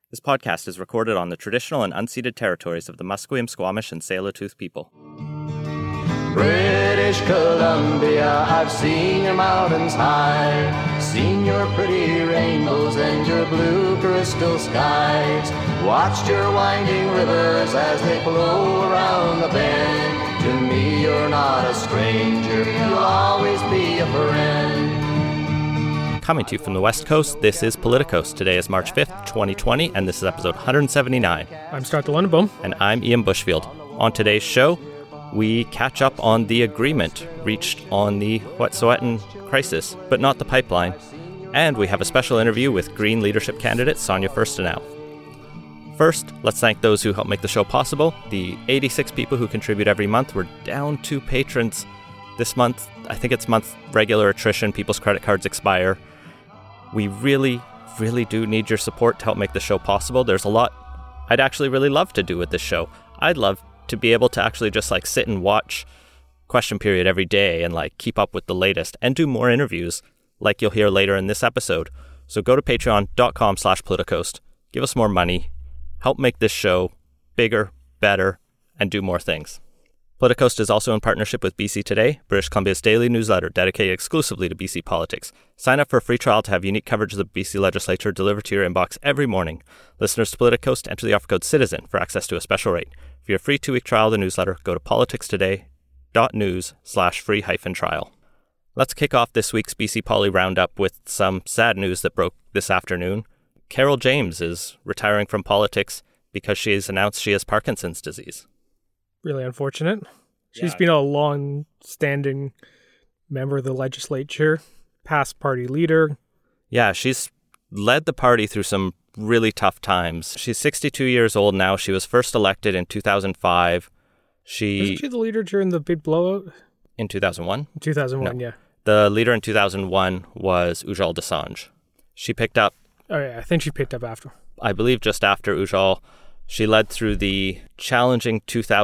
This podcast is recorded on the traditional and unceded territories of the Musqueam, Squamish, and Tsleil-Waututh people. British Columbia, I've seen your mountains high, seen your pretty rainbows and your blue crystal skies, watched your winding rivers as they flow around the bend. To me, you're not a stranger, you'll always be a friend. Coming to you from the West Coast, this is Politicos. Today is March 5th, 2020, and this is episode 179. I'm Scott de Lundeboom. And I'm Ian Bushfield. On today's show, we catch up on the agreement reached on the Wet'suwet'en crisis, but not the pipeline. And we have a special interview with Green leadership candidate Sonia Furstenau. First, let's thank those who help make the show possible. The 86 people who contribute every month. We're down 2 patrons this month. I think it's month regular attrition. People's credit cards expire. We really do need your support to help make the show possible. There's a lot I'd actually really love to do with this show. I'd love to be able to actually just sit and watch Question Period every day and keep up with the latest and do more interviews like you'll hear later in this episode. So go to patreon.com/politicos, give us more money, help make this show bigger, better, and do more things. Politicos is also in partnership with BC Today, British Columbia's daily newsletter dedicated exclusively to BC politics. Sign up for a free trial to have unique coverage of the BC legislature delivered to your inbox every morning. Listeners to Politicos enter the offer code CITIZEN for access to a special rate. For your free 2-week trial of the newsletter, go to politicstoday.news/free-trial. Let's kick off this week's BC Poly Roundup with some sad news that broke this afternoon. Carol James is retiring from politics because she has announced she has Parkinson's disease. Really unfortunate. She's been a long-standing member of the legislature, past party leader. Yeah, she's led the party through some really tough times. She's 62 years old now. She was first elected in 2005. Wasn't she the leader during the big blowout? In 2001? 2001, no. Yeah. The leader in 2001 was Ujjal Dosanjh. She picked up... Oh, yeah, I think she picked up after. I believe just after Ujjal. She led through the challenging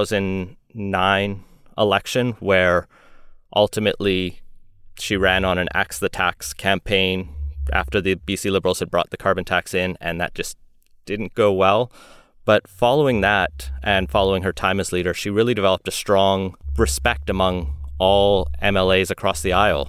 2009 election where ultimately she ran on an Axe the Tax campaign after the BC Liberals had brought the carbon tax in, and that just didn't go well. But following that and following her time as leader, she really developed a strong respect among all MLAs across the aisle.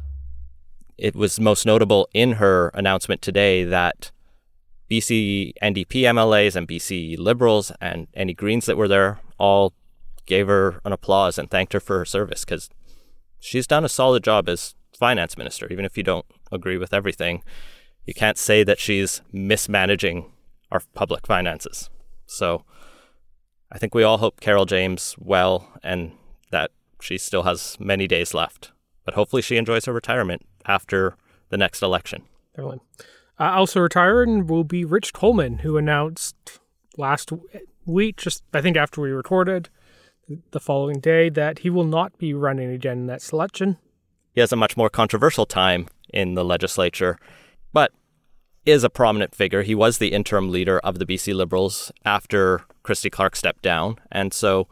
It was most notable in her announcement today that BC NDP MLAs and BC Liberals and any Greens that were there all gave her an applause and thanked her for her service because she's done a solid job as finance minister. Even if you don't agree with everything, you can't say that she's mismanaging our public finances. So I think we all hope Carol James well and that she still has many days left. But hopefully she enjoys her retirement after the next election. Definitely. Also retiring will be Rich Coleman, who announced last week, just I think after we recorded, the following day, that he will not be running again in that selection. He has a much more controversial time in the legislature, but is a prominent figure. He was the interim leader of the BC Liberals after Christy Clark stepped down, and so,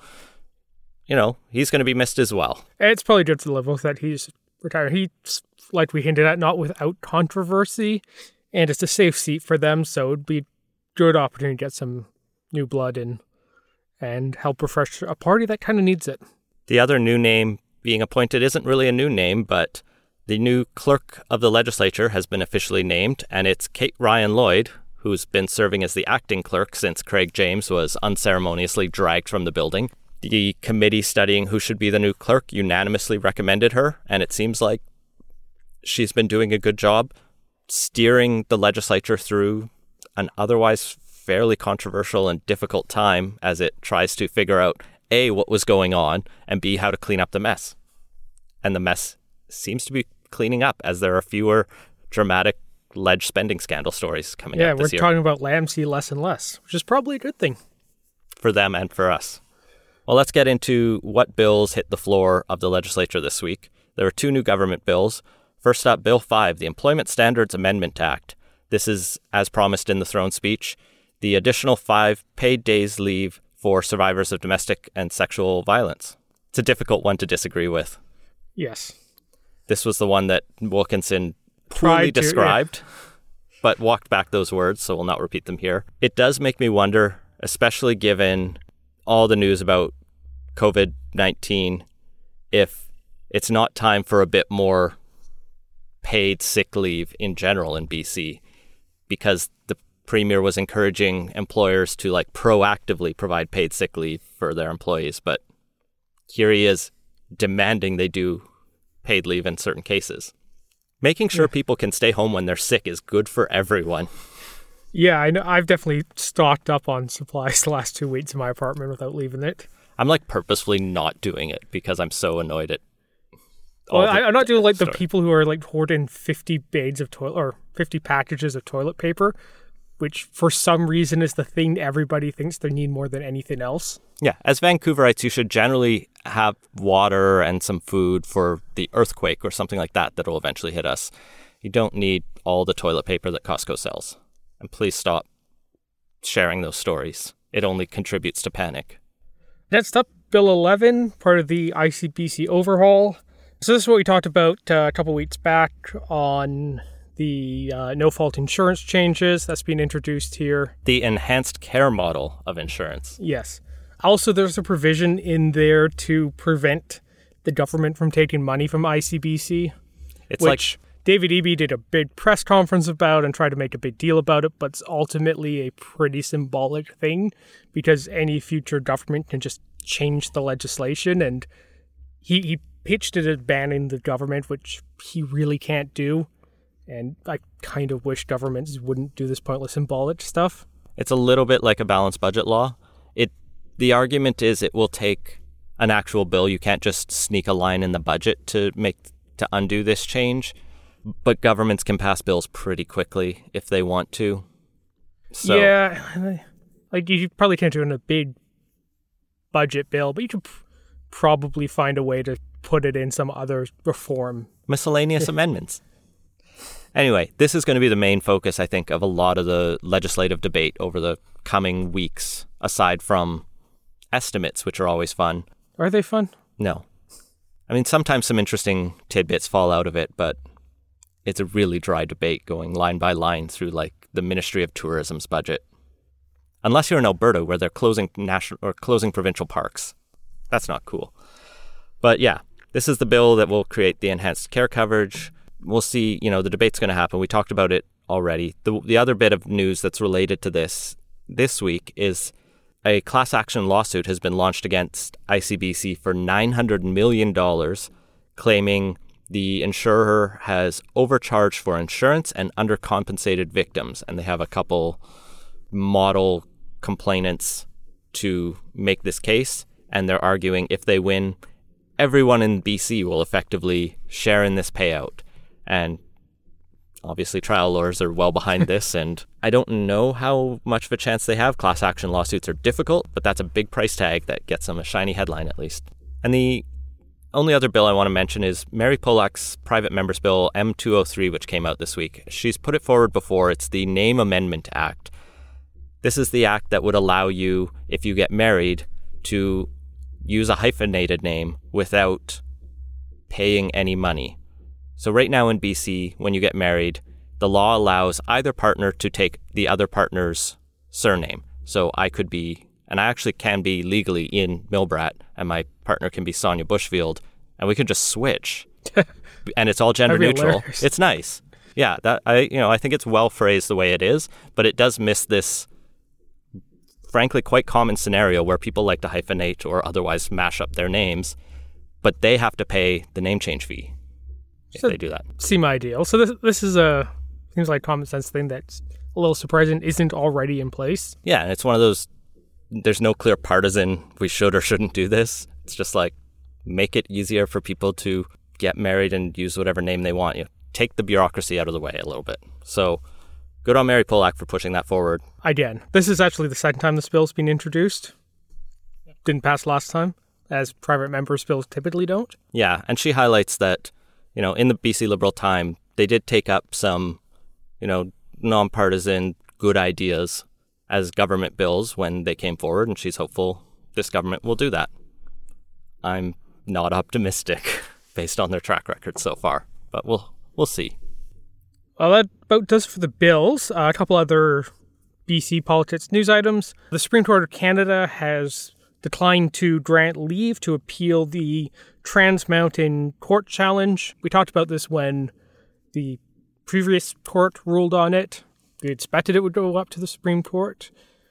he's going to be missed as well. It's probably good for the Liberals that he's retired. He's, like we hinted at, not without controversy. And it's a safe seat for them, so it'd be a good opportunity to get some new blood in and help refresh a party that kind of needs it. The other new name being appointed isn't really a new name, but the new clerk of the legislature has been officially named, and it's Kate Ryan Lloyd, who's been serving as the acting clerk since Craig James was unceremoniously dragged from the building. The committee studying who should be the new clerk unanimously recommended her, and it seems like she's been doing a good job steering the legislature through an otherwise fairly controversial and difficult time as it tries to figure out, A, what was going on, and B, how to clean up the mess. And the mess seems to be cleaning up as there are fewer dramatic ledge spending scandal stories coming out this year. Yeah, we're talking about LAMC less and less, which is probably a good thing. For them and for us. Well, let's get into what bills hit the floor of the legislature this week. There are 2 new government bills. First up, Bill 5, the Employment Standards Amendment Act. This is, as promised in the throne speech, the additional 5 paid days leave for survivors of domestic and sexual violence. It's a difficult one to disagree with. Yes. This was the one that Wilkinson poorly described. but walked back those words, so we'll not repeat them here. It does make me wonder, especially given all the news about COVID-19, if it's not time for a bit more paid sick leave in general in BC, because the Premier was encouraging employers to proactively provide paid sick leave for their employees, but here he is demanding they do paid leave in certain cases. Making sure people can stay home when they're sick is good for everyone. Yeah, I know. I've definitely stocked up on supplies the last 2 weeks in my apartment without leaving it. I'm purposefully not doing it because I'm so annoyed at I'm not doing the people who are hoarding 50 bags of toilet or 50 packages of toilet paper, which for some reason is the thing everybody thinks they need more than anything else. Yeah, as Vancouverites, you should generally have water and some food for the earthquake or something like that will eventually hit us. You don't need all the toilet paper that Costco sells. And please stop sharing those stories. It only contributes to panic. Next up, Bill 11, part of the ICBC overhaul. So this is what we talked about a couple weeks back on the no-fault insurance changes that's being introduced here. The enhanced care model of insurance. Yes. Also, there's a provision in there to prevent the government from taking money from ICBC, which David Eby did a big press conference about and tried to make a big deal about it, but it's ultimately a pretty symbolic thing because any future government can just change the legislation, and he pitched it as banning the government, which he really can't do. And I kind of wish governments wouldn't do this pointless symbolic stuff. It's a little bit like a balanced budget law. The argument is it will take an actual bill. You can't just sneak a line in the budget to undo this change. But governments can pass bills pretty quickly if they want to. So, yeah, you probably can't do it in a big budget bill, but you could probably find a way to put it in some other reform. Miscellaneous amendments. Anyway, this is going to be the main focus, I think, of a lot of the legislative debate over the coming weeks, aside from estimates, which are always fun. Are they fun? No. I mean, sometimes some interesting tidbits fall out of it, but it's a really dry debate going line by line through the Ministry of Tourism's budget. Unless you're in Alberta, where they're closing provincial parks. That's not cool. But yeah, this is the bill that will create the enhanced care coverage. We'll see, the debate's going to happen. We talked about it already. The other bit of news that's related to this week is a class action lawsuit has been launched against ICBC for $900 million, claiming the insurer has overcharged for insurance and undercompensated victims. And they have a couple model complainants to make this case. And they're arguing if they win, everyone in BC will effectively share in this payout. And obviously trial lawyers are well behind this, and I don't know how much of a chance they have. Class action lawsuits are difficult, but that's a big price tag that gets them a shiny headline at least. And the only other bill I want to mention is Mary Polak's private member's bill M203, which came out this week. She's put it forward before. It's the Name Amendment Act. This is the act that would allow you, if you get married, to use a hyphenated name without paying any money. So right now in BC, when you get married, the law allows either partner to take the other partner's surname. So I could be, and I actually can be legally in Milbrat, and my partner can be Sonia Bushfield, and we could just switch. And it's all gender neutral. It's nice. Yeah, that I think it's well phrased the way it is, but it does miss this, frankly, quite common scenario where people like to hyphenate or otherwise mash up their names, but they have to pay the name change fee. If they do that. Seem ideal. So this is seems like a common sense thing that's a little surprising isn't already in place. Yeah, and it's one of those, there's no clear partisan, we should or shouldn't do this. It's just make it easier for people to get married and use whatever name they want. Take the bureaucracy out of the way a little bit. So good on Mary Polak for pushing that forward. Again, this is actually the second time this bill's been introduced. Didn't pass last time, as private members' bills typically don't. Yeah, and she highlights that in the BC Liberal time, they did take up some, nonpartisan good ideas as government bills when they came forward, and she's hopeful this government will do that. I'm not optimistic based on their track record so far, but we'll see. Well, that about does it for the bills. A couple other BC politics news items. The Supreme Court of Canada has declined to grant leave to appeal the Trans Mountain Court challenge. We talked about this when the previous court ruled on it. We expected it would go up to the Supreme Court.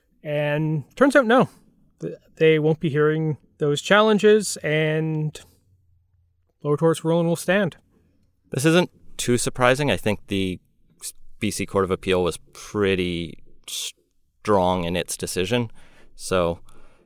And turns out no. They won't be hearing those challenges, and lower court's ruling will stand. This isn't too surprising. I think the BC Court of Appeal was pretty strong in its decision. So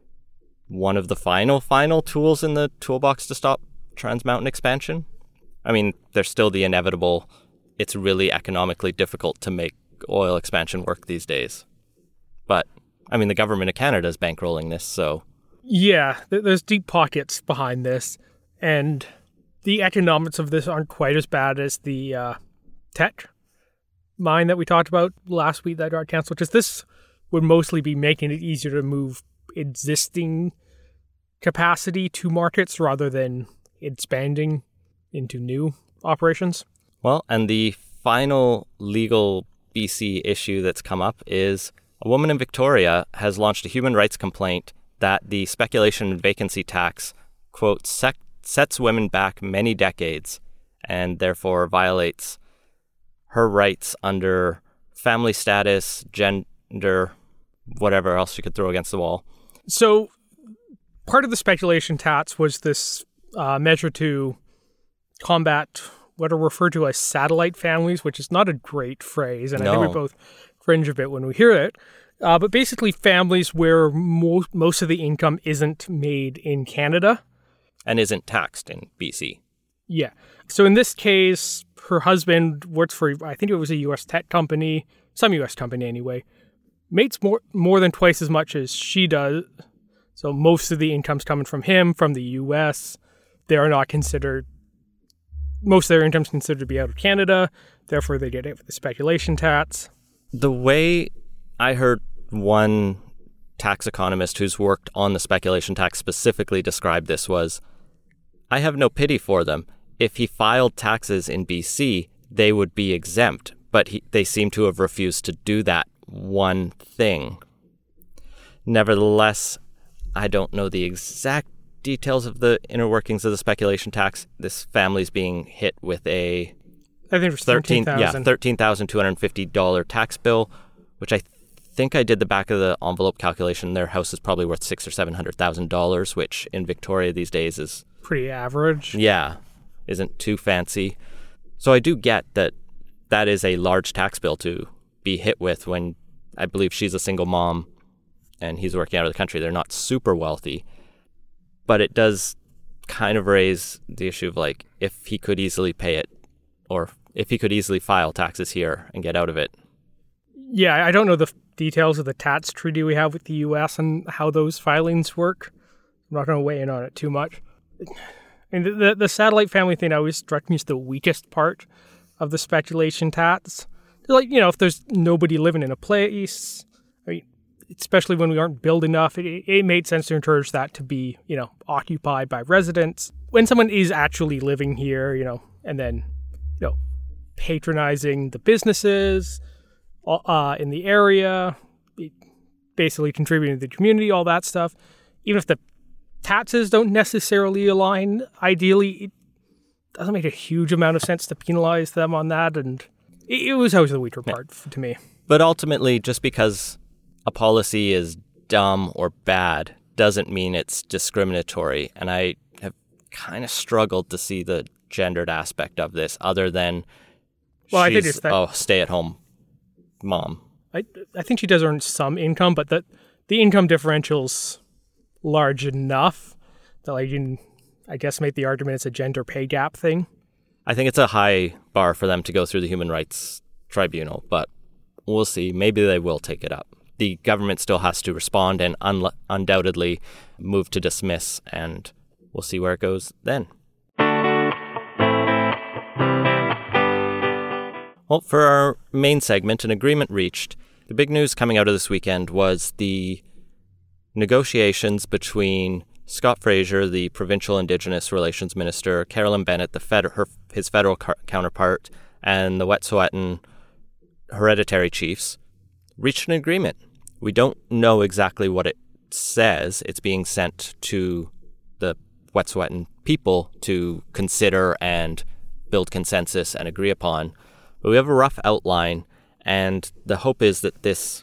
one of the final tools in the toolbox to stop Trans Mountain expansion. I mean, there's still the inevitable, it's really economically difficult to make oil expansion work these days. But, I mean, the government of Canada is bankrolling this, so... Yeah, there's deep pockets behind this, and the economics of this aren't quite as bad as the Teck mine that we talked about last week that got canceled, because this would mostly be making it easier to move existing capacity to markets rather than expanding into new operations. Well, and the final legal BC issue that's come up is a woman in Victoria has launched a human rights complaint that the speculation and vacancy tax, quote, sets women back many decades and therefore violates her rights under family status, gender, whatever else you could throw against the wall. So part of the speculation tax was this measure to combat what are referred to as satellite families, which is not a great phrase, and I think we both cringe a bit when we hear it. But basically families where most of the income isn't made in Canada. And isn't taxed in BC. Yeah. So in this case, her husband works for, I think it was a U.S. tech company, some U.S. company anyway, makes more than twice as much as she does. So most of the income's coming from him, from the U.S. They are not considered, most of their income's considered to be out of Canada. Therefore, they get hit with the speculation tax. The way I heard one tax economist who's worked on the speculation tax specifically describe this was, I have no pity for them. If he filed taxes in BC, they would be exempt, but they seem to have refused to do that one thing. Nevertheless, I don't know the exact details of the inner workings of the speculation tax. This family's being hit with a I think it was $13,250 tax bill, which I think I did the back of the envelope calculation. Their house is probably worth $600,000 or $700,000, which in Victoria these days is pretty average. Yeah, isn't too fancy. So I do get that that is a large tax bill to be hit with when I believe she's a single mom and he's working out of the country. They're not super wealthy, but it does kind of raise the issue of like if he could easily pay it or if he could easily file taxes here and get out of it. Yeah, I don't know the details of the tax treaty we have with the U.S. and how those filings work. I'm not going to weigh in on it too much. And the satellite family thing always struck me as the weakest part of the speculation tax. Like, you know, if there's nobody living in a place, I mean, especially when we aren't built enough, it made sense to encourage that to be, you know, occupied by residents. When someone is actually living here, you know, and then, you know, patronizing the businesses in the area, basically contributing to the community, all that stuff, even if the taxes don't necessarily align, ideally, it doesn't make a huge amount of sense to penalize them on that, and it was always the weaker part to me. But ultimately, just because a policy is dumb or bad doesn't mean it's discriminatory, and I have kind of struggled to see the gendered aspect of this other than I think it's that, stay-at-home mom. I think she does earn some income, but the income differential's large enough that I can, I guess, make the argument it's a gender pay gap thing. I think it's a high bar for them to go through the Human Rights Tribunal, but we'll see. Maybe they will take it up. The government still has to respond and undoubtedly move to dismiss, and we'll see where it goes then. Well, for our main segment, an agreement reached. The big news coming out of this weekend was the negotiations between Scott Fraser, the Provincial Indigenous Relations Minister, Carolyn Bennett, his federal counterpart, and the Wet'suwet'en hereditary chiefs reached an agreement. We don't know exactly what it says. It's being sent to the Wet'suwet'en people to consider and build consensus and agree upon. But we have a rough outline, and the hope is that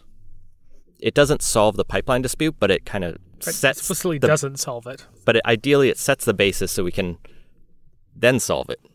it doesn't solve the pipeline dispute, but it kind of explicitly doesn't solve it. But ideally, it sets the basis so we can then solve it.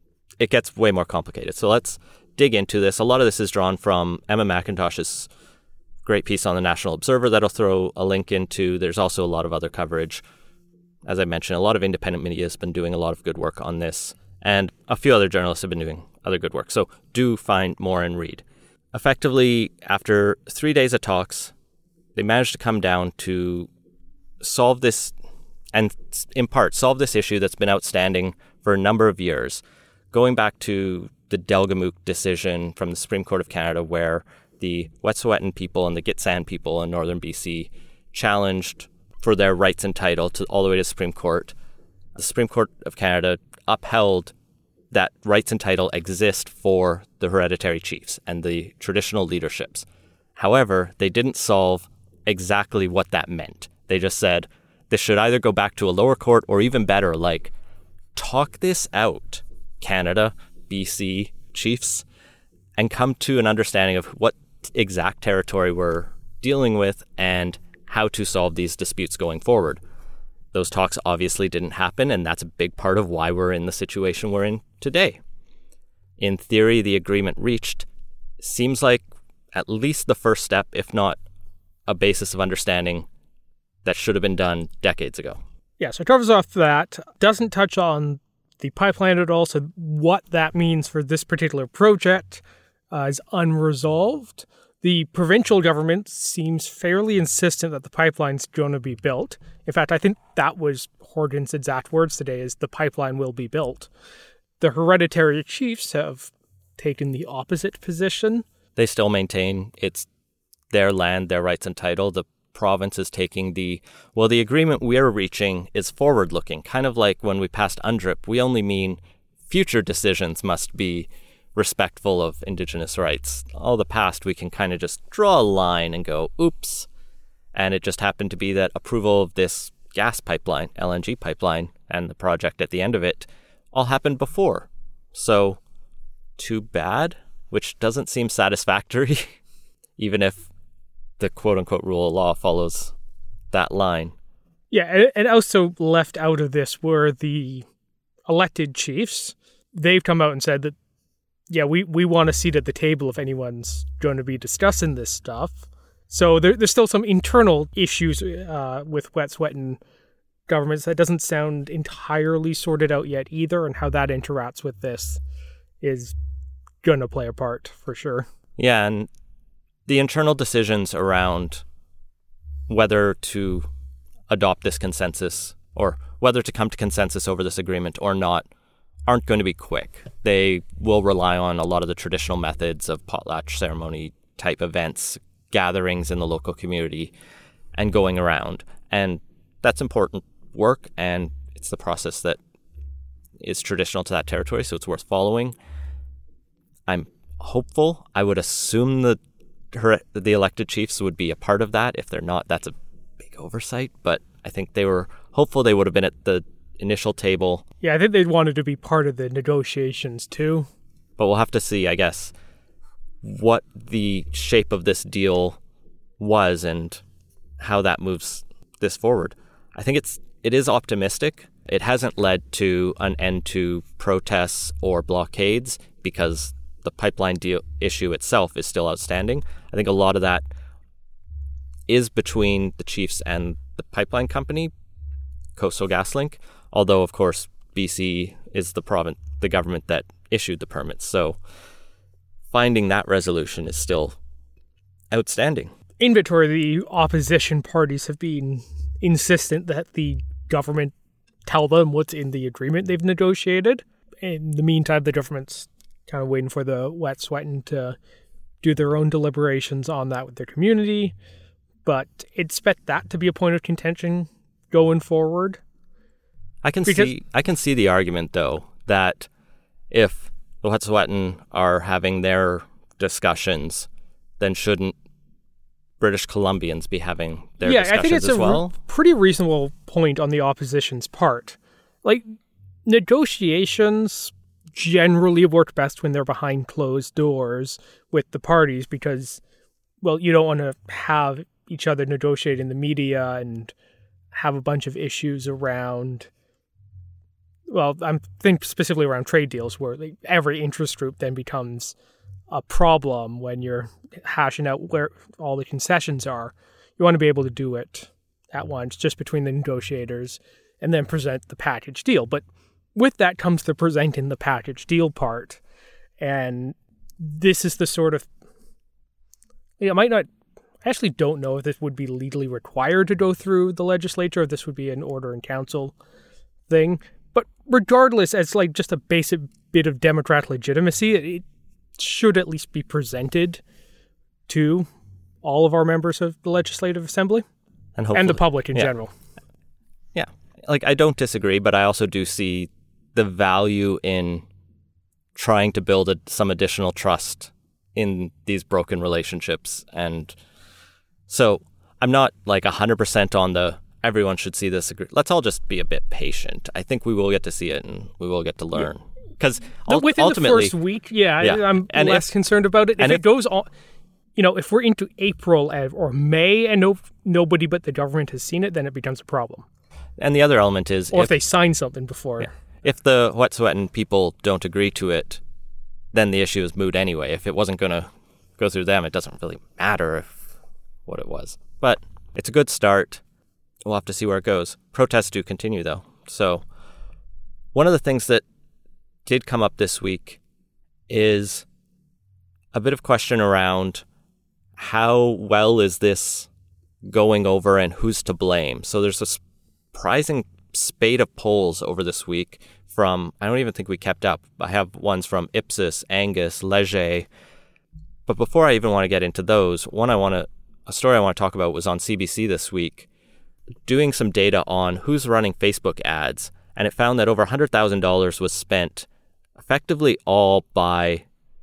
It gets way more complicated. So let's dig into this. A lot of this is drawn from Emma McIntosh's great piece on the National Observer that I'll throw a link into. There's also a lot of other coverage. As I mentioned, a lot of independent media has been doing a lot of good work on this, and a few other journalists have been doing other good work. So do find more and read. Effectively, after 3 days of talks, they managed to come down to solve this, and in part solve this issue that's been outstanding for a number of years, going back to the Delgamuukw decision from the Supreme Court of Canada, where the Wet'suwet'en people and the Gitxsan people in northern BC challenged for their rights and title all the way to the Supreme Court. The Supreme Court of Canada upheld that rights and title exist for the hereditary chiefs and the traditional leaderships. However, they didn't solve exactly what that meant. They just said this should either go back to a lower court, or even better, like, talk this out, Canada, BC chiefs, and come to an understanding of what exact territory we're dealing with and how to solve these disputes going forward. Those talks obviously didn't happen, and that's a big part of why we're in the situation we're in today. In theory, the agreement reached seems like at least the first step, if not a basis of understanding that should have been done decades ago. Yeah, so it covers off that, doesn't touch on the pipeline at all, so what that means for this particular project is unresolved. The provincial government seems fairly insistent that the pipeline's going to be built. In fact, I think that was Horgan's exact words today, is the pipeline will be built. The hereditary chiefs have taken the opposite position. They still maintain it's their land, their rights and title. The province is taking the agreement we're reaching is forward-looking, kind of like when we passed UNDRIP. We only mean future decisions must be respectful of Indigenous rights. All the past, we can kind of just draw a line and go, oops. And it just happened to be that approval of this gas pipeline, LNG pipeline, and the project at the end of it all happened before. So, too bad, which doesn't seem satisfactory, even if the quote-unquote rule of law follows that line. Yeah, and also left out of this were the elected chiefs. They've come out and said that, yeah, we want a seat at the table if anyone's going to be discussing this stuff. So there's still some internal issues with Wet'suwet'en governments that doesn't sound entirely sorted out yet either, and how that interacts with this is going to play a part for sure. Yeah, and the internal decisions around whether to adopt this consensus or whether to come to consensus over this agreement or not aren't going to be quick. They will rely on a lot of the traditional methods of potlatch ceremony type events, gatherings in the local community, and going around. And that's important work, and it's the process that is traditional to that territory, so it's worth following. I'm hopeful. I would assume the elected chiefs would be a part of that. If they're not, that's a big oversight, but I think they were hopeful they would have been at the initial table. Yeah, I think they wanted to be part of the negotiations too. But we'll have to see, I guess, what the shape of this deal was and how that moves this forward. I think it is optimistic. It hasn't led to an end to protests or blockades because the pipeline deal issue itself is still outstanding. I think a lot of that is between the chiefs and the pipeline company, Coastal GasLink, although, of course, BC is the government that issued the permits. So finding that resolution is still outstanding. In Victoria, the opposition parties have been insistent that the government tell them what's in the agreement they've negotiated. In the meantime, the government's kind of waiting for the Wet'suwet'en to do their own deliberations on that with their community. But expect that to be a point of contention going forward. I can see the argument, though, that if the Wet'suwet'en are having their discussions, then shouldn't British Columbians be having their yeah, discussions I think it's as well? pretty reasonable point on the opposition's part. Like, negotiations generally work best when they're behind closed doors with the parties because, well, you don't want to have each other negotiate in the media and have a bunch of issues around, well, I'm thinking specifically around trade deals where every interest group then becomes a problem when you're hashing out where all the concessions are. You want to be able to do it at once, just between the negotiators, and then present the package deal. But with that comes the presenting the package deal part. And this is the sort of, it might not, I actually don't know if this would be legally required to go through the legislature, if this would be an order in council thing. But regardless, as like just a basic bit of democratic legitimacy, it should at least be presented to all of our members of the Legislative Assembly and the public in general. Yeah. Like, I don't disagree, but I also do see the value in trying to build some additional trust in these broken relationships. And so I'm not like 100% on the everyone should see this. Let's all just be a bit patient. I think we will get to see it and we will get to learn. Because within ultimately, the first week, I'm less concerned about it. If it goes on, if we're into April or May and nobody but the government has seen it, then it becomes a problem. And the other element is... Or if they sign something before. Yeah. If the Wet'suwet'en people don't agree to it, then the issue is moot anyway. If it wasn't going to go through them, it doesn't really matter what it was. But it's a good start. We'll have to see where it goes. Protests do continue, though. So one of the things that did come up this week is a bit of question around how well is this going over and who's to blame. So there's a surprising spate of polls over this week from, I don't even think we kept up. I have ones from Ipsos, Angus, Leger. But before I even want to get into those, a story I want to talk about was on CBC this week, doing some data on who's running Facebook ads. And it found that over $100,000 was spent effectively all by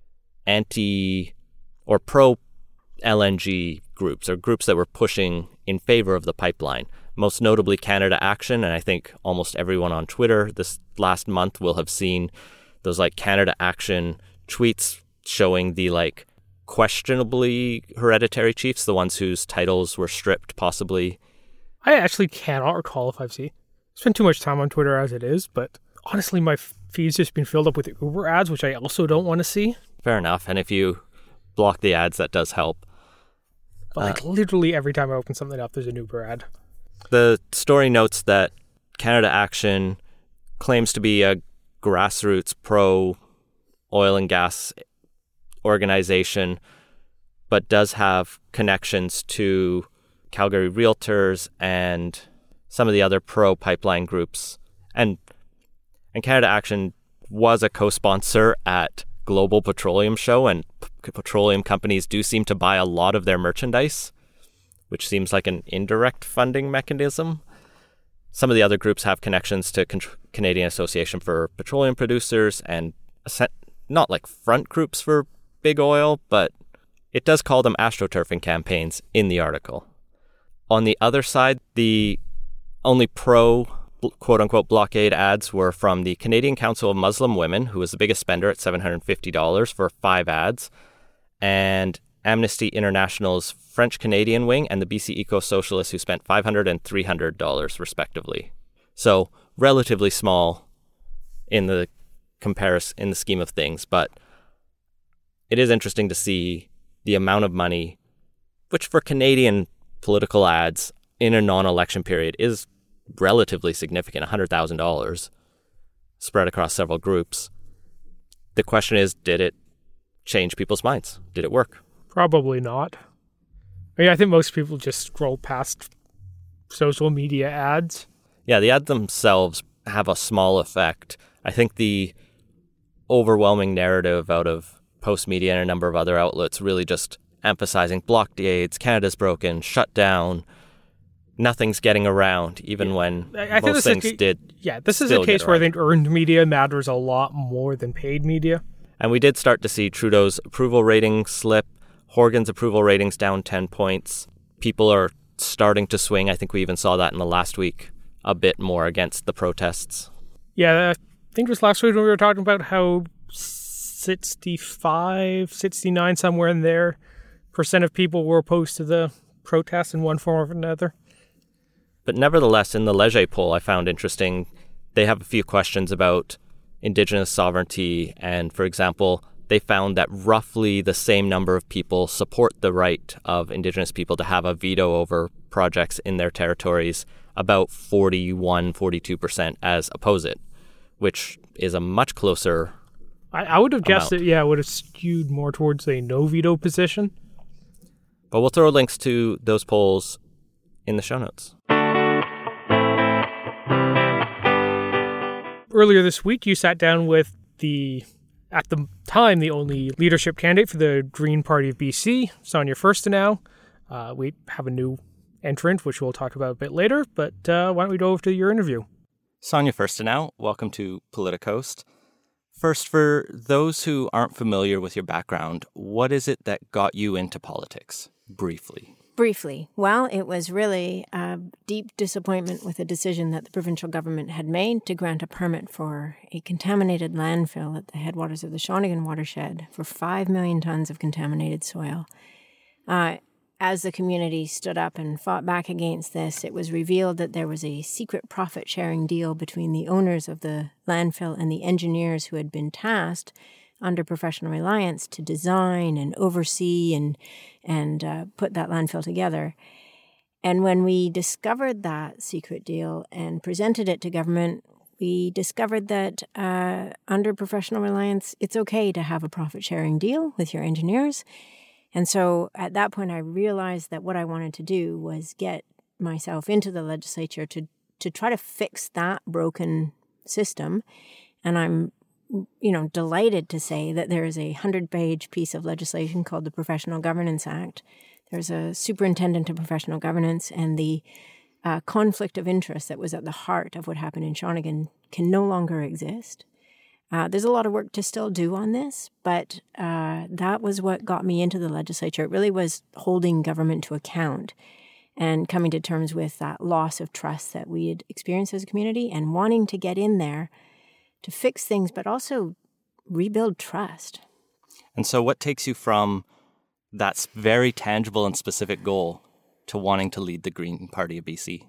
anti or pro-LNG groups, or groups that were pushing in favor of the pipeline. Most notably Canada Action, and I think almost everyone on Twitter this last month will have seen those like Canada Action tweets showing the questionably hereditary chiefs, the ones whose titles were stripped possibly. I actually cannot recall if I've spent too much time on Twitter as it is, but honestly my feed's just been filled up with Uber ads, which I also don't want to see. Fair enough, and if you block the ads, that does help. But literally every time I open something up, there's an Uber ad. The story notes that Canada Action claims to be a grassroots pro-oil and gas organization, but does have connections to Calgary Realtors and some of the other pro-pipeline groups. And Canada Action was a co-sponsor at Global Petroleum Show, and petroleum companies do seem to buy a lot of their merchandise, which seems like an indirect funding mechanism. Some of the other groups have connections to Canadian Association for Petroleum Producers, and not like front groups for big oil, but it does call them astroturfing campaigns in the article. On the other side, the only pro quote-unquote blockade ads were from the Canadian Council of Muslim Women, who was the biggest spender at $750 for 5 ads, and Amnesty International's French-Canadian wing, and the BC Eco-Socialists, who spent $500 and $300 respectively. So relatively small in the scheme of things, but it is interesting to see the amount of money, which for Canadian political ads in a non-election period is relatively significant, $100,000 spread across several groups. The question is, did it change people's minds? Did it work? Probably not. I think most people just scroll past social media ads. Yeah, the ads themselves have a small effect. I think the overwhelming narrative out of Postmedia and a number of other outlets really just emphasizing blockades, Canada's broken, shut down, nothing's getting around, even when most things did. Yeah, this is a case where I think earned media matters a lot more than paid media. And we did start to see Trudeau's approval rating slip, Horgan's approval ratings down 10 points. People are starting to swing. I think we even saw that in the last week a bit more against the protests. Yeah, I think it was last week when we were talking about how 65, 69, somewhere in there, % of people were opposed to the protests in one form or another. But nevertheless, in the Leger poll, I found interesting, they have a few questions about Indigenous sovereignty. And for example, they found that roughly the same number of people support the right of Indigenous people to have a veto over projects in their territories, about 41-42% as oppose it, which is a much closer I would have guessed amount. it would have skewed more towards a no veto position. But we'll throw links to those polls in the show notes. Earlier this week, you sat down with at the time, the only leadership candidate for the Green Party of BC, Sonia Furstenau. We have a new entrant, which we'll talk about a bit later, but why don't we go over to your interview? Sonia Furstenau, welcome to Politicoast. First, for those who aren't familiar with your background, what is it that got you into politics, briefly? Briefly. Well, it was really a deep disappointment with a decision that the provincial government had made to grant a permit for a contaminated landfill at the headwaters of the Shawnigan watershed for 5 million tons of contaminated soil. As the community stood up and fought back against this, it was revealed that there was a secret profit-sharing deal between the owners of the landfill and the engineers who had been tasked under professional reliance to design and oversee and put that landfill together. And when we discovered that secret deal and presented it to government, we discovered that under professional reliance, it's okay to have a profit-sharing deal with your engineers. And so at that point, I realized that what I wanted to do was get myself into the legislature to try to fix that broken system. And I'm delighted to say that there is a 100-page piece of legislation called the Professional Governance Act. There's a superintendent of professional governance, and the conflict of interest that was at the heart of what happened in Shawnigan can no longer exist. There's a lot of work to still do on this, but that was what got me into the legislature. It really was holding government to account and coming to terms with that loss of trust that we had experienced as a community and wanting to get in there to fix things, but also rebuild trust. And so what takes you from that very tangible and specific goal to wanting to lead the Green Party of BC?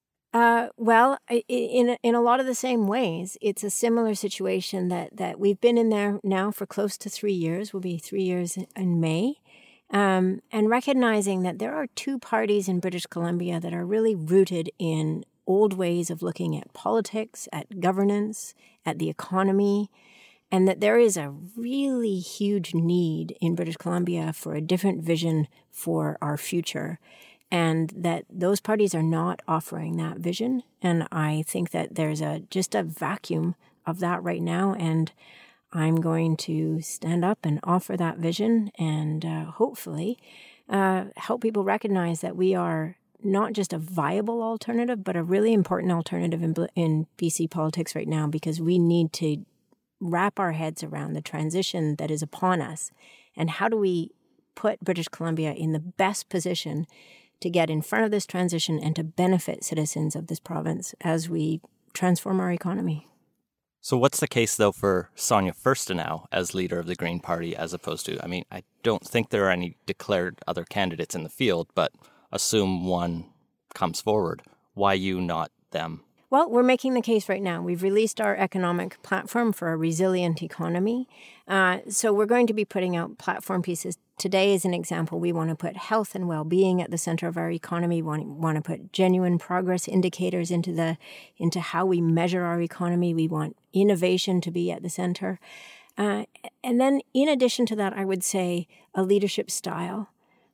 Well, in a lot of the same ways. It's a similar situation that we've been in there now for close to 3 years. Will be 3 years in May. And recognizing that there are two parties in British Columbia that are really rooted in old ways of looking at politics, at governance, at the economy, and that there is a really huge need in British Columbia for a different vision for our future, and that those parties are not offering that vision. And I think that there's just a vacuum of that right now, and I'm going to stand up and offer that vision and hopefully help people recognize that we are not just a viable alternative, but a really important alternative in BC politics right now, because we need to wrap our heads around the transition that is upon us. And how do we put British Columbia in the best position to get in front of this transition and to benefit citizens of this province as we transform our economy? So what's the case, though, for Sonia Furstenau as leader of the Green Party, as opposed to, I don't think there are any declared other candidates in the field, but assume one comes forward. Why you, not them? Well, we're making the case right now. We've released our economic platform for a resilient economy. So we're going to be putting out platform pieces. Today, as an example, we want to put health and well-being at the center of our economy. We want to put genuine progress indicators into how we measure our economy. We want innovation to be at the center. And then in addition to that, I would say a leadership style.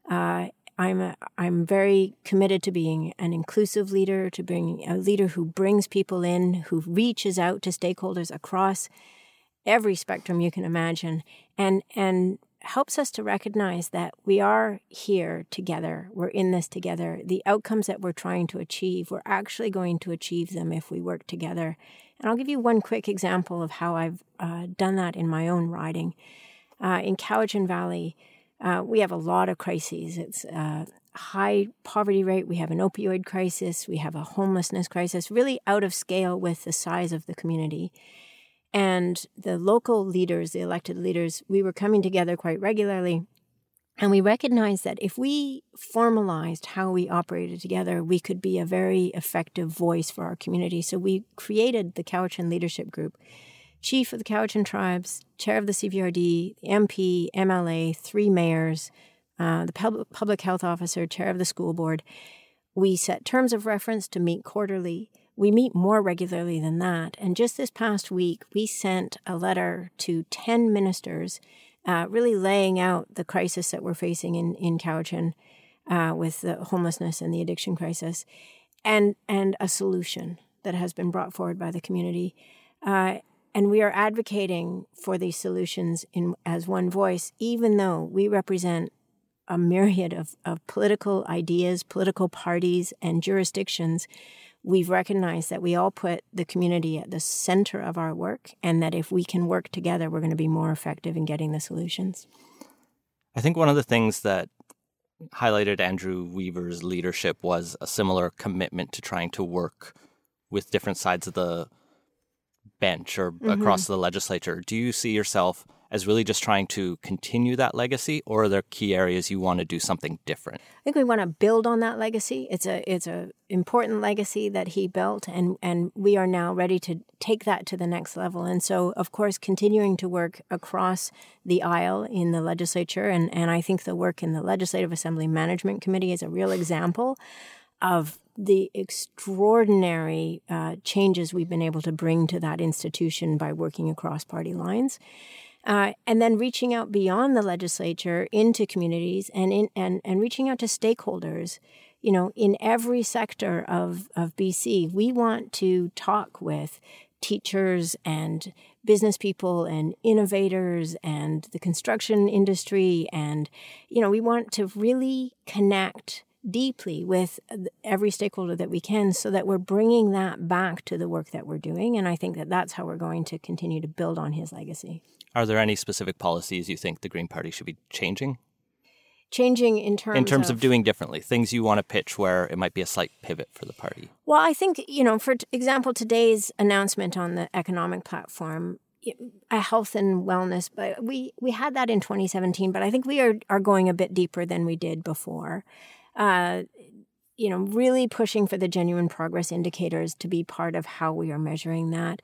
I'm very committed to being an inclusive leader, to being a leader who brings people in, who reaches out to stakeholders across every spectrum you can imagine, and helps us to recognize that we are here together. We're in this together. The outcomes that we're trying to achieve, we're actually going to achieve them if we work together. And I'll give you one quick example of how I've done that in my own riding. In Cowichan Valley, we have a lot of crises. It's a high poverty rate. We have an opioid crisis. We have a homelessness crisis, really out of scale with the size of the community. And the local leaders, the elected leaders, we were coming together quite regularly. And we recognized that if we formalized how we operated together, we could be a very effective voice for our community. So we created the Cowichan Leadership Group. Chief of the Cowichan Tribes, chair of the CVRD, the MP, MLA, 3 mayors, the public health officer, chair of the school board. We set terms of reference to meet quarterly. We meet more regularly than that. And just this past week, we sent a letter to 10 ministers really laying out the crisis that we're facing in Cowichan with the homelessness and the addiction crisis and a solution that has been brought forward by the community. And we are advocating for these solutions as one voice, even though we represent a myriad of political ideas, political parties, and jurisdictions. We've recognized that we all put the community at the center of our work, and that if we can work together, we're going to be more effective in getting the solutions. I think one of the things that highlighted Andrew Weaver's leadership was a similar commitment to trying to work with different sides of the bench or across the legislature. Do you see yourself as really just trying to continue that legacy, or are there key areas you want to do something different? I think we want to build on that legacy. It's a important legacy that he built, and we are now ready to take that to the next level. And so, of course, continuing to work across the aisle in the legislature, and I think the work in the Legislative Assembly Management Committee is a real example of the extraordinary changes we've been able to bring to that institution by working across party lines. And then reaching out beyond the legislature into communities and reaching out to stakeholders, in every sector of BC. We want to talk with teachers and business people and innovators and the construction industry. And, we want to really connect deeply with every stakeholder that we can so that we're bringing that back to the work that we're doing. And I think that that's how we're going to continue to build on his legacy. Are there any specific policies you think the Green Party should be changing? Changing in terms of doing differently, things you want to pitch where it might be a slight pivot for the party? Well, I think, for example, today's announcement on the economic platform, a health and wellness, but we had that in 2017, but I think we are going a bit deeper than we did before. Really pushing for the genuine progress indicators to be part of how we are measuring that.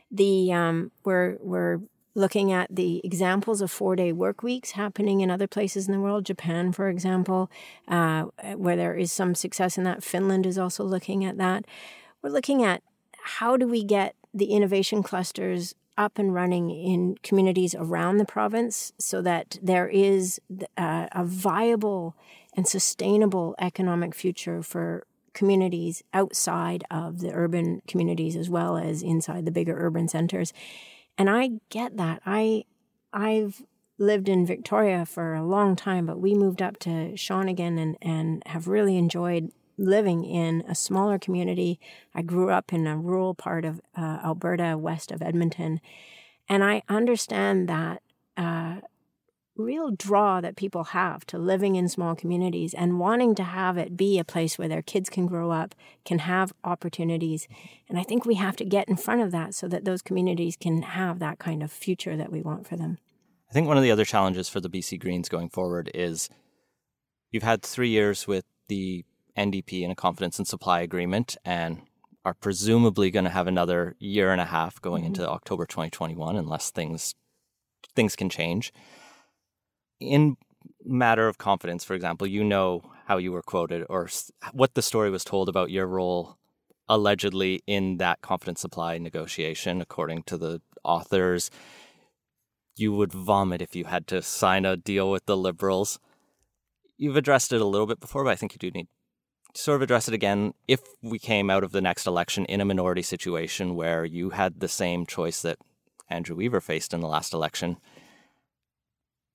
We're looking at the examples of 4-day work weeks happening in other places in the world, Japan, for example, where there is some success in that. Finland is also looking at that. We're looking at how do we get the innovation clusters up and running in communities around the province so that there is a viable and sustainable economic future for communities outside of the urban communities as well as inside the bigger urban centers. And I get that. I've lived in Victoria for a long time, but we moved up to Shawnigan and have really enjoyed living in a smaller community. I grew up in a rural part of Alberta, west of Edmonton, and I understand that real draw that people have to living in small communities and wanting to have it be a place where their kids can grow up, can have opportunities. And I think we have to get in front of that so that those communities can have that kind of future that we want for them. I think one of the other challenges for the BC Greens going forward is you've had 3 years with the NDP in a confidence and supply agreement and are presumably going to have another year and a half going into October 2021 unless things can change. In matter of confidence, for example, how you were quoted or what the story was told about your role allegedly in that confidence supply negotiation. According to the authors, you would vomit if you had to sign a deal with the Liberals. You've addressed it a little bit before, but I think you do need to sort of address it again. If we came out of the next election in a minority situation where you had the same choice that Andrew Weaver faced in the last election,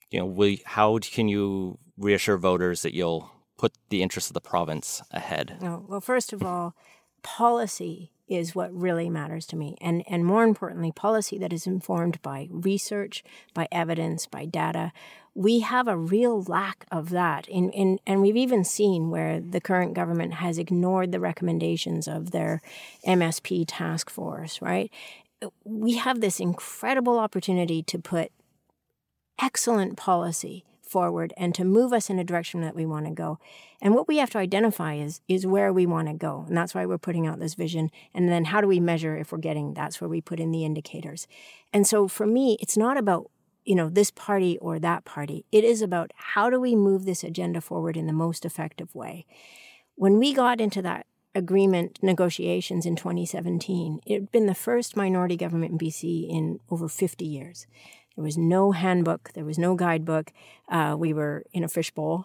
how can you reassure voters that you'll put the interests of the province ahead? Oh, well, first of all, policy is what really matters to me. And more importantly, policy that is informed by research, by evidence, by data. We have a real lack of that. And we've even seen where the current government has ignored the recommendations of their MSP task force, right? We have this incredible opportunity to put excellent policy forward and to move us in a direction that we want to go. And what we have to identify is where we want to go. And that's why we're putting out this vision. And then how do we measure if we're getting, that's where we put in the indicators. And so for me, it's not about, this party or that party. It is about how do we move this agenda forward in the most effective way. When we got into that agreement negotiations in 2017, it had been the first minority government in BC in over 50 years. There was no handbook. There was no guidebook. We were in a fishbowl.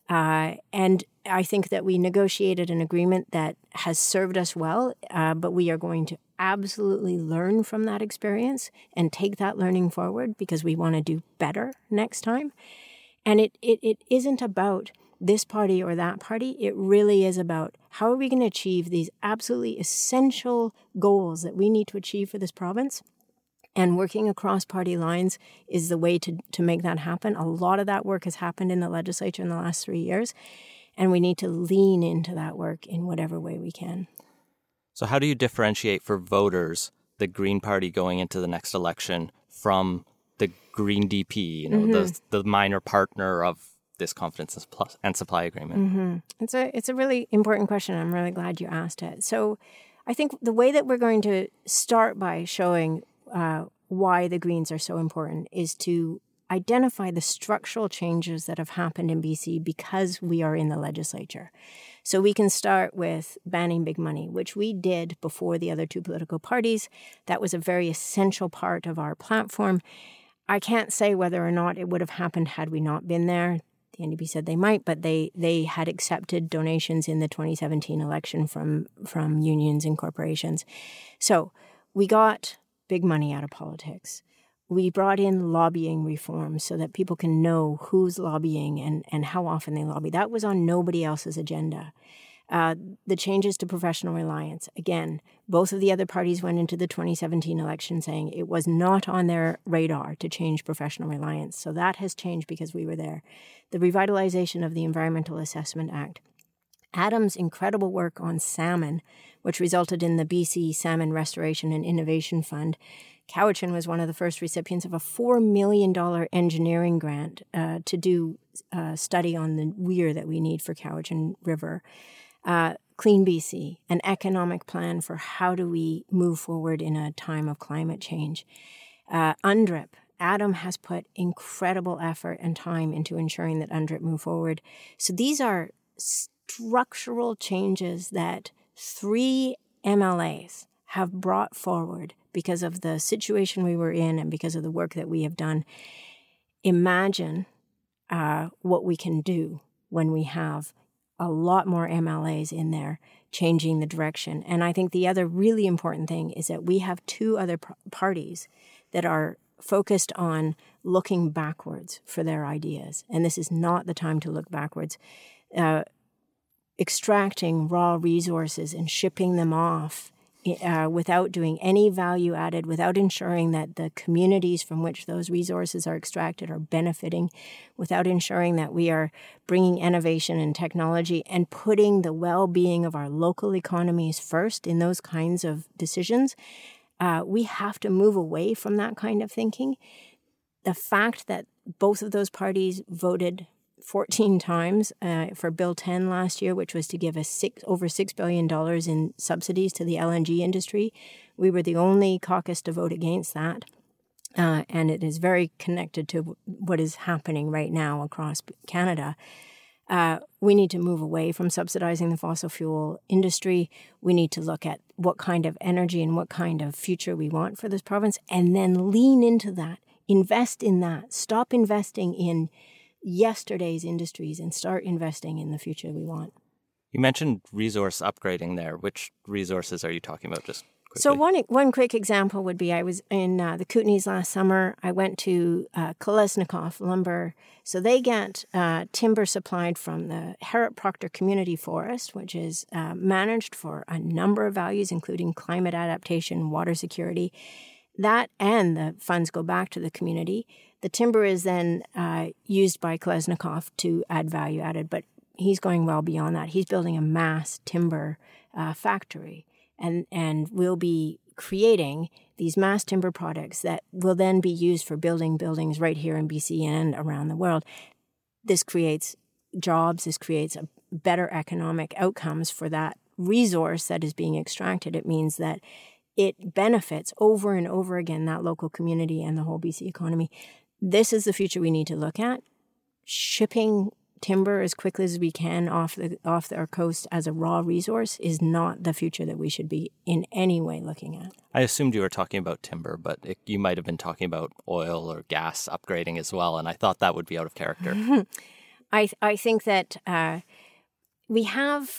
And I think that we negotiated an agreement that has served us well, but we are going to absolutely learn from that experience and take that learning forward because we want to do better next time. And it isn't about this party or that party. It really is about how are we going to achieve these absolutely essential goals that we need to achieve for this province. And working across party lines is the way to make that happen. A lot of that work has happened in the legislature in the last 3 years, and we need to lean into that work in whatever way we can. So how do you differentiate for voters the Green Party going into the next election from the Green DP, the minor partner of this confidence and supply agreement? It's a really important question. I'm really glad you asked it. So I think the way that we're going to start by showing why the Greens are so important is to identify the structural changes that have happened in BC because we are in the legislature. So we can start with banning big money, which we did before the other two political parties. That was a very essential part of our platform. I can't say whether or not it would have happened had we not been there. The NDP said they might, but they had accepted donations in the 2017 election from unions and corporations. So we got big money out of politics. We brought in lobbying reforms so that people can know who's lobbying and how often they lobby. That was on nobody else's agenda. The changes to professional reliance. Again, both of the other parties went into the 2017 election saying it was not on their radar to change professional reliance. So that has changed because we were there. The revitalization of the Environmental Assessment Act. Adam's incredible work on salmon, which resulted in the BC Salmon Restoration and Innovation Fund. Cowichan was one of the first recipients of a $4 million engineering grant to do a study on the weir that we need for Cowichan River. Clean BC, an economic plan for how do we move forward in a time of climate change. UNDRIP. Adam has put incredible effort and time into ensuring that UNDRIP move forward. So these are structural changes that 3 MLAs have brought forward because of the situation we were in and because of the work that we have done. Imagine what we can do when we have a lot more MLAs in there changing the direction. And I think the other really important thing is that we have 2 other parties that are focused on looking backwards for their ideas. And this is not the time to look backwards. Extracting raw resources and shipping them off without doing any value added, without ensuring that the communities from which those resources are extracted are benefiting, without ensuring that we are bringing innovation and technology and putting the well-being of our local economies first in those kinds of decisions. We have to move away from that kind of thinking. The fact that both of those parties voted 14 times for Bill 10 last year, which was to give us over $6 billion in subsidies to the LNG industry. We were the only caucus to vote against that. And it is very connected to what is happening right now across Canada. We need to move away from subsidizing the fossil fuel industry. We need to look at what kind of energy and what kind of future we want for this province, and then lean into that, invest in that, stop investing in yesterday's industries and start investing in the future we want. You mentioned resource upgrading there. Which resources are you talking about, just quickly. So one quick example would be I was in the Kootenays last summer. I went to Kolesnikov Lumber. So they get timber supplied from the Herritt Proctor Community Forest, which is managed for a number of values, including climate adaptation, water security. That and the funds go back to the community. The timber is then used by Kolesnikov to add value added, but he's going well beyond that. He's building a mass timber factory. And we'll be creating these mass timber products that will then be used for building buildings right here in BC and around the world. This creates jobs. This creates a better economic outcomes for that resource that is being extracted. It means that it benefits over and over again that local community and the whole BC economy. This is the future we need to look at. Shipping timber as quickly as we can off our coast as a raw resource is not the future that we should be in any way looking at. I assumed you were talking about timber, but you might have been talking about oil or gas upgrading as well, and I thought that would be out of character. I think that we have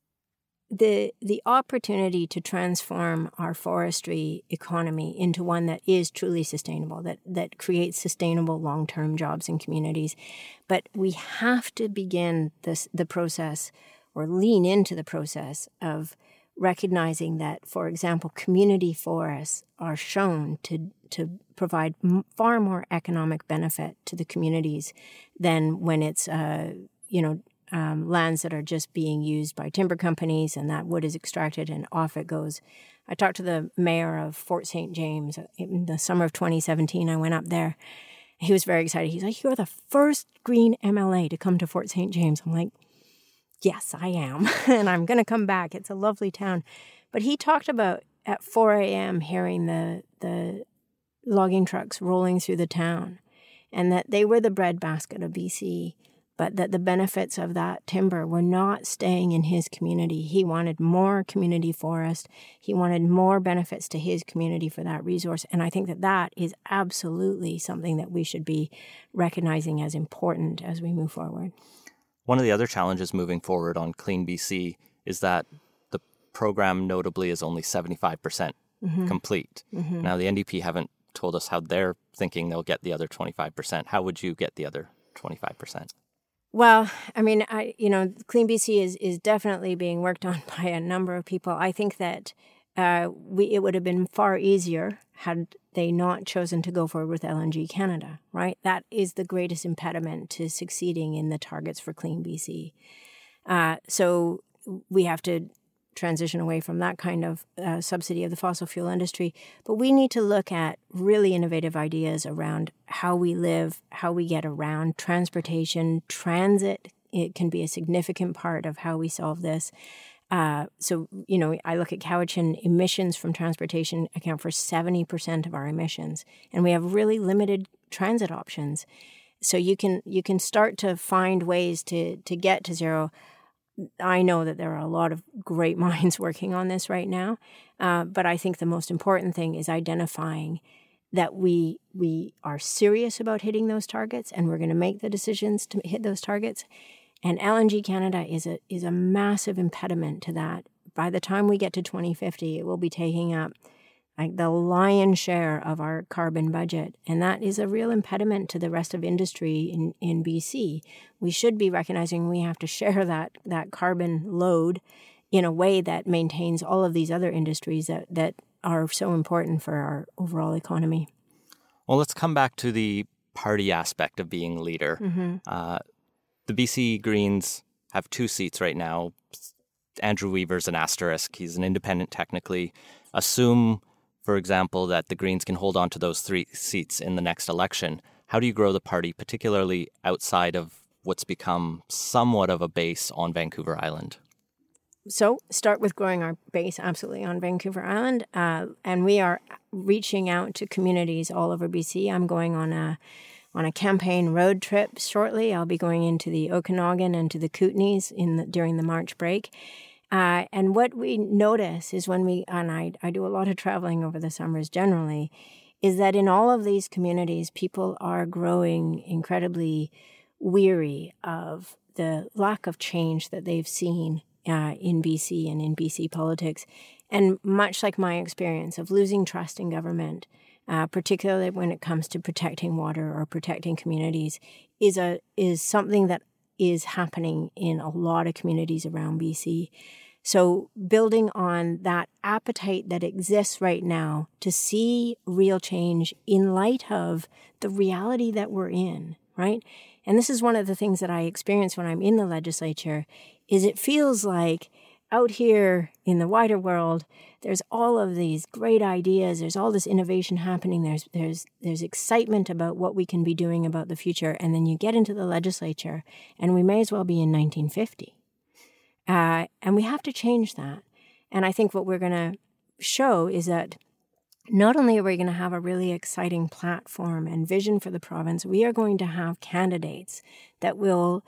the opportunity to transform our forestry economy into one that is truly sustainable, that creates sustainable long-term jobs in communities. But we have to begin the process or lean into the process of recognizing that, for example, community forests are shown to provide far more economic benefit to the communities than when it's, lands that are just being used by timber companies and that wood is extracted and off it goes. I talked to the mayor of Fort St. James in the summer of 2017. I went up there. He was very excited. He's like, "You're the first Green MLA to come to Fort St. James." I'm like, "Yes, I am." And I'm going to come back. It's a lovely town. But he talked about at 4 a.m. hearing the logging trucks rolling through the town and that they were the breadbasket of BC, but that the benefits of that timber were not staying in his community. He wanted more community forest. He wanted more benefits to his community for that resource. And I think that is absolutely something that we should be recognizing as important as we move forward. One of the other challenges moving forward on Clean BC is that the program notably is only 75% complete. Mm-hmm. Now, the NDP haven't told us how they're thinking they'll get the other 25%. How would you get the other 25%? Well, I mean, Clean BC is definitely being worked on by a number of people. I think that it would have been far easier had they not chosen to go forward with LNG Canada, right? That is the greatest impediment to succeeding in the targets for Clean BC. So we have to transition away from that kind of subsidy of the fossil fuel industry. But we need to look at really innovative ideas around how we live, how we get around, transportation, transit. It can be a significant part of how we solve this. I look at Cowichan, emissions from transportation account for 70% of our emissions, and we have really limited transit options. So you can start to find ways to get to zero. I know that there are a lot of great minds working on this right now, but I think the most important thing is identifying that we are serious about hitting those targets, and we're going to make the decisions to hit those targets. And LNG Canada is a massive impediment to that. By the time we get to 2050, it will be taking up like the lion's share of our carbon budget. And that is a real impediment to the rest of industry in BC. We should be recognizing we have to share that carbon load in a way that maintains all of these other industries that are so important for our overall economy. Well, let's come back to the party aspect of being leader. Mm-hmm. The BC Greens have 2 seats right now. Andrew Weaver's an asterisk. He's an independent technically. Assume, for example, that the Greens can hold on to those 3 seats in the next election. How do you grow the party, particularly outside of what's become somewhat of a base on Vancouver Island? So start with growing our base absolutely on Vancouver Island. And we are reaching out to communities all over BC. I'm going on a campaign road trip shortly. I'll be going into the Okanagan and to the Kootenays during the March break. And what we notice is I do a lot of traveling over the summers generally, is that in all of these communities, people are growing incredibly weary of the lack of change that they've seen in BC and in BC politics. And much like my experience of losing trust in government, particularly when it comes to protecting water or protecting communities, is something that is happening in a lot of communities around BC. So building on that appetite that exists right now to see real change in light of the reality that we're in, right? And this is one of the things that I experience when I'm in the legislature, is it feels like out here in the wider world, there's all of these great ideas, there's all this innovation happening, there's excitement about what we can be doing about the future, and then you get into the legislature, and we may as well be in 1950. And we have to change that. And I think what we're going to show is that not only are we going to have a really exciting platform and vision for the province, we are going to have candidates that will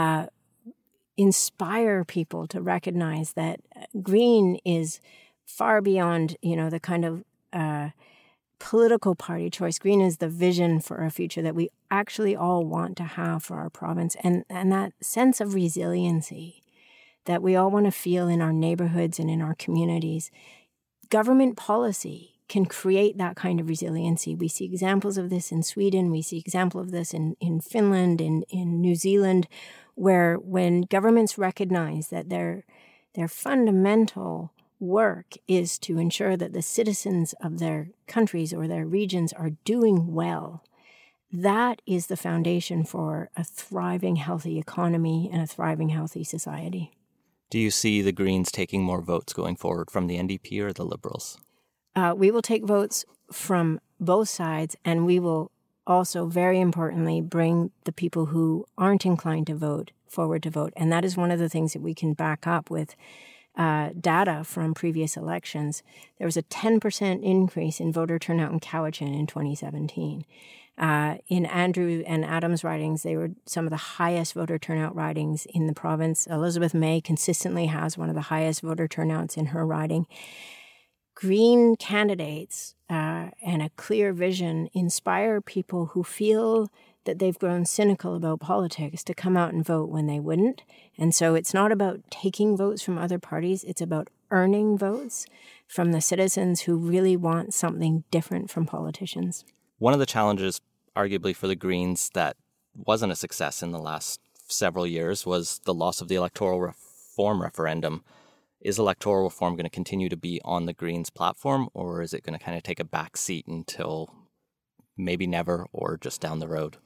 inspire people to recognize that green is far beyond, the kind of political party choice. Green is the vision for a future that we actually all want to have for our province. And that sense of resiliency that we all want to feel in our neighborhoods and in our communities. Government policy can create that kind of resiliency. We see examples of this in Sweden. We see example of this in Finland, in New Zealand, where when governments recognize that their fundamental work is to ensure that the citizens of their countries or their regions are doing well, that is the foundation for a thriving, healthy economy and a thriving, healthy society. Do you see the Greens taking more votes going forward from the NDP or the Liberals? We will take votes from both sides, and we will also, very importantly, bring the people who aren't inclined to vote forward to vote. And that is one of the things that we can back up with data from previous elections. There was a 10% increase in voter turnout in Cowichan in 2017. In Andrew and Adams ridings, they were some of the highest voter turnout ridings in the province. Elizabeth May consistently has one of the highest voter turnouts in her riding. Green candidates and a clear vision inspire people who feel that they've grown cynical about politics to come out and vote when they wouldn't. And so it's not about taking votes from other parties. It's about earning votes from the citizens who really want something different from politicians. One of the challenges, arguably, for the Greens that wasn't a success in the last several years was the loss of the electoral reform referendum. Is electoral reform going to continue to be on the Greens platform, or is it going to kind of take a back seat until maybe never or just down the road?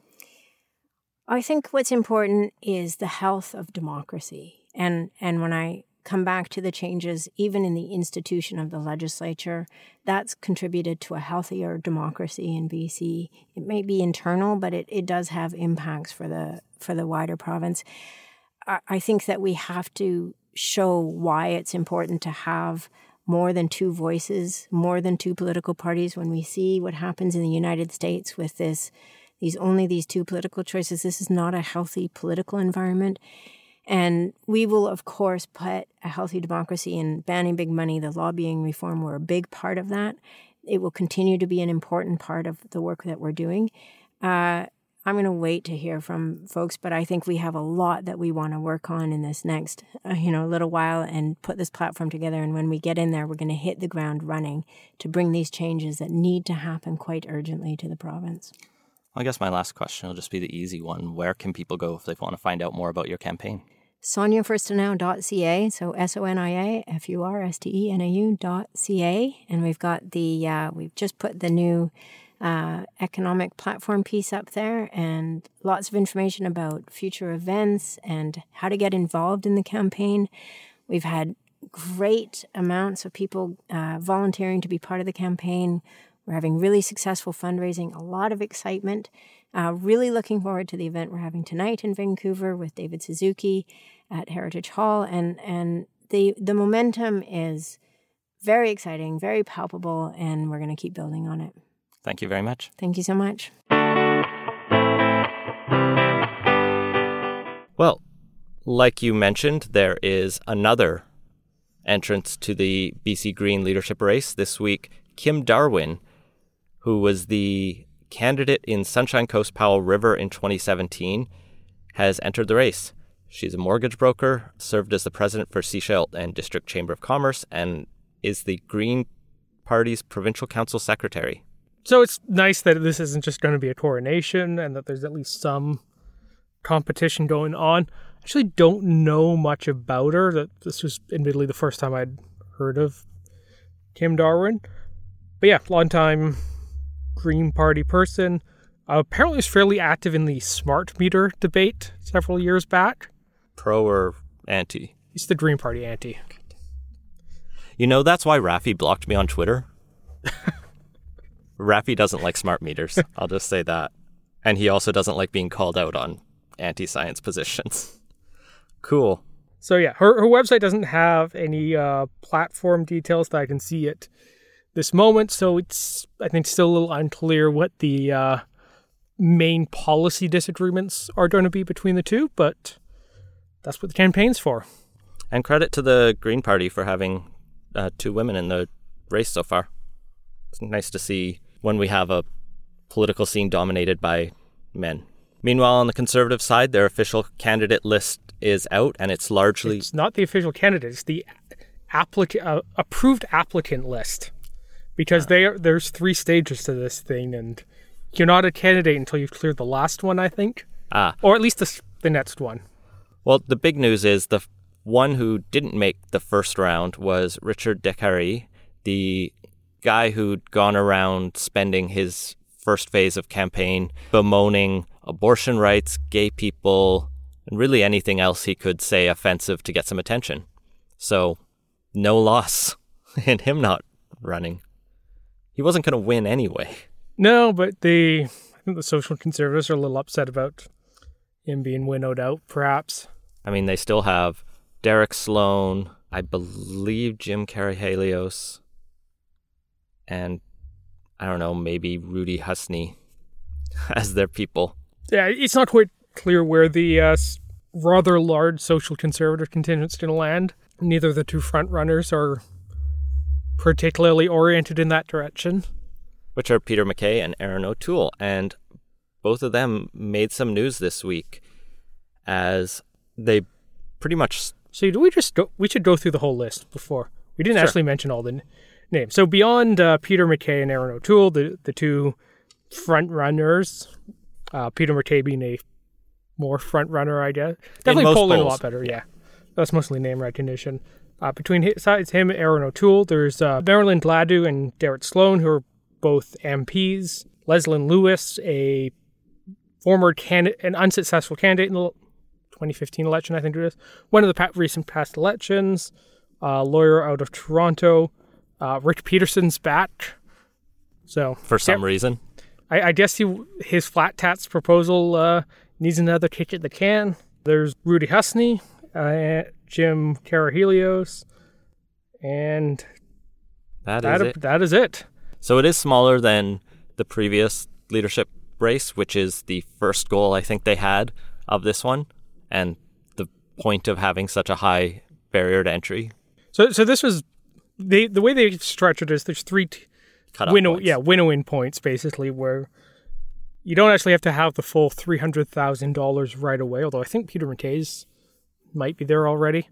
I think what's important is the health of democracy. And when I come back to the changes, even in the institution of the legislature, that's contributed to a healthier democracy in BC. It may be internal, but it does have impacts for the wider province. I think that we have to show why it's important to have more than two voices, more than two political parties. When we see what happens in the United States with these two political choices, this is not a healthy political environment. And we will, of course, put a healthy democracy in banning big money, the lobbying reform. We're a big part of that. It will continue to be an important part of the work that we're doing. I'm going to wait to hear from folks, but I think we have a lot that we want to work on in this next, little while and put this platform together. And when we get in there, we're going to hit the ground running to bring these changes that need to happen quite urgently to the province. I guess my last question will just be the easy one. Where can people go if they want to find out more about your campaign? SoniaFurstenau.ca, so SoniaFurstenau.ca. And we've got we've just put the new economic platform piece up there, and lots of information about future events and how to get involved in the campaign. We've had great amounts of people volunteering to be part of the campaign. We're having really successful fundraising, a lot of excitement. Really looking forward to the event we're having tonight in Vancouver with David Suzuki at Heritage Hall. And the momentum is very exciting, very palpable, and we're going to keep building on it. Thank you very much. Thank you so much. Well, like you mentioned, there is another entrance to the BC Green leadership race this week. Kim Darwin, who was the candidate in Sunshine Coast Powell River in 2017, has entered the race. She's a mortgage broker, served as the president for Sechelt and District Chamber of Commerce, and is the Green Party's provincial council secretary. So it's nice that this isn't just going to be a coronation and that there's at least some competition going on. I actually don't know much about her. That this was admittedly the first time I'd heard of Kim Darwin. But yeah, long-time Green Party person. Apparently was fairly active in the smart meter debate several years back. Pro or anti? He's the Green Party anti. You know, that's why Raffi blocked me on Twitter. Raffi doesn't like smart meters. I'll just say that. And he also doesn't like being called out on anti-science positions. Cool. So yeah, her website doesn't have any platform details that I can see at this moment. So it's, I think, still a little unclear what the main policy disagreements are going to be between the two. But that's what the campaign's for. And credit to the Green Party for having 2 women in the race so far. It's nice to see when we have a political scene dominated by men. Meanwhile, on the Conservative side, their official candidate list is out, and it's largely... It's not the official candidate, it's the approved applicant list. Because there's 3 stages to this thing, and you're not a candidate until you've cleared the last one, I think. Or at least the next one. Well, the big news is the one who didn't make the first round was Richard Descaries, the guy who'd gone around spending his first phase of campaign bemoaning abortion rights, gay people, and really anything else he could say offensive to get some attention. So, no loss in him not running. He wasn't going to win anyway. No, but I think the social conservatives are a little upset about him being winnowed out, perhaps. I mean, they still have Derek Sloan, I believe Jim Karahalios, and I don't know, maybe Rudy Husney as their people. Yeah, it's not quite clear where the rather large social conservative contingent's going to land. Neither of the 2 front runners are particularly oriented in that direction. Which are Peter MacKay and Erin O'Toole, and both of them made some news this week as they pretty much... So we should go through the whole list before. We didn't actually mention all the names. So beyond Peter MacKay and Erin O'Toole, the 2 front runners, Peter MacKay being a more front runner, I guess. Definitely polling a lot better, yeah. That's mostly name recognition. Between him and Erin O'Toole, there's Marilyn Gladu and Derek Sloan, who are both MPs. Leslyn Lewis, a former an unsuccessful candidate in the 2015 election, I think it is. One of the recent past elections. Lawyer out of Toronto. Rick Peterson's back. So for some reason. I guess his flat tax proposal needs another kick at the can. There's Rudy Husney, Jim Karahalios, and that is it. So it is smaller than the previous leadership race, which is the first goal I think they had of this one, and the point of having such a high barrier to entry. So this was the way they structured it is there's 3 winnowing points basically, where you don't actually have to have the full $300,000 right away. Although I think Peter MacKay's might be there already.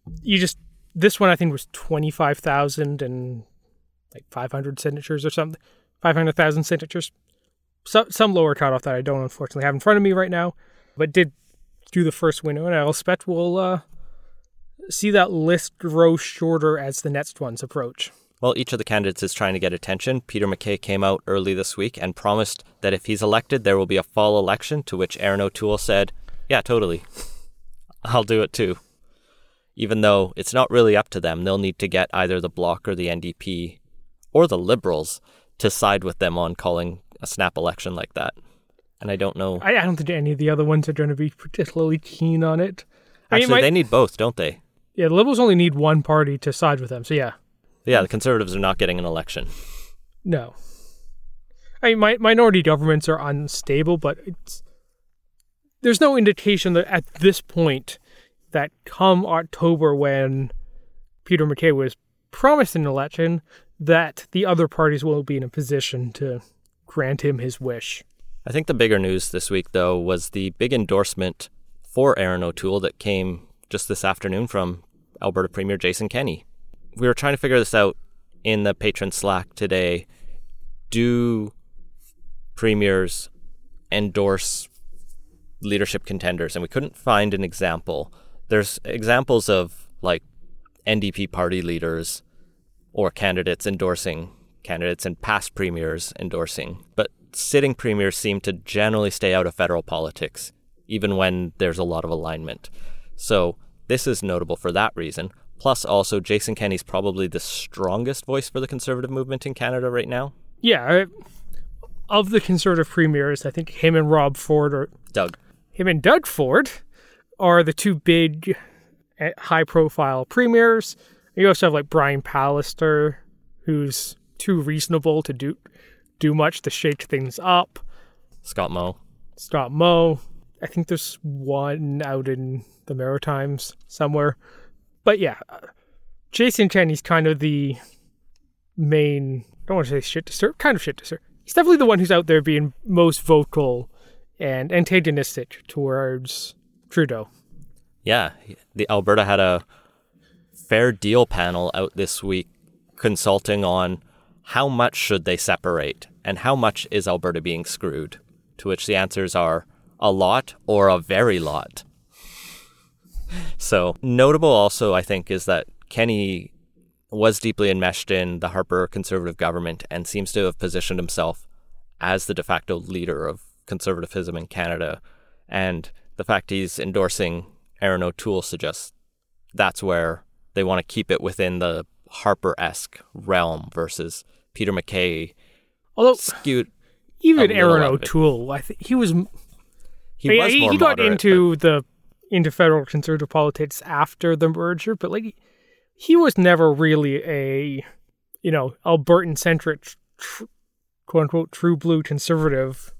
This one I think was 25,000 and like 500 signatures or something, 500,000 signatures. Some lower cutoff that I don't unfortunately have in front of me right now, but did do the first window, and I expect we'll see that list grow shorter as the next ones approach. Well, each of the candidates is trying to get attention. Peter MacKay came out early this week and promised that if he's elected, there will be a fall election, to which Erin O'Toole said, yeah, totally. I'll do it too. Even though it's not really up to them. They'll need to get either the Bloc or the NDP or the Liberals to side with them on calling a snap election like that. And I don't know. I don't think any of the other ones are going to be particularly keen on it. Actually, they need both, don't they? Yeah, the Liberals only need one party to side with them, so yeah. Yeah, the Conservatives are not getting an election. No. I mean, minority governments are unstable, but there's no indication that at this point that come October, when Peter MacKay was promised an election, that the other parties will be in a position to grant him his wish. I think the bigger news this week, though, was the big endorsement for Aaron O'Toole that came just this afternoon from Alberta Premier Jason Kenney. We were trying to figure this out in the patron Slack today. Do premiers endorse leadership contenders? And we couldn't find an example. There's examples of like NDP party leaders or candidates endorsing candidates and past premiers endorsing. But sitting premiers seem to generally stay out of federal politics, even when there's a lot of alignment. So this is notable for that reason. Plus also, Jason Kenney's probably the strongest voice for the Conservative movement in Canada right now. Yeah, of the Conservative premiers, I think him and Rob Ford or him and Doug Ford are the two big high-profile premiers. You also have like Brian Pallister, who's too reasonable to do much to shake things up. Scott Moe. I think there's one out in the Maritimes somewhere. But yeah, Jason Kenney's kind of the main, I don't want to say shit disturber, kind of shit disturber. He's definitely the one who's out there being most vocal and antagonistic towards Trudeau. Yeah, the Alberta had a Fair Deal panel out this week consulting on how much should they separate and how much is Alberta being screwed, to which the answers are a lot or a very lot. So notable also, I think, is that Kenney was deeply enmeshed in the Harper Conservative government and seems to have positioned himself as the de facto leader of conservatism in Canada. And the fact he's endorsing Aaron O'Toole suggests that's where they want to keep it within the Harper-esque realm versus Peter MacKay. Although skewed even Aaron O'Toole, I think he got into federal conservative politics after the merger, but like he was never really a, Albertan centric, quote unquote, true blue conservative.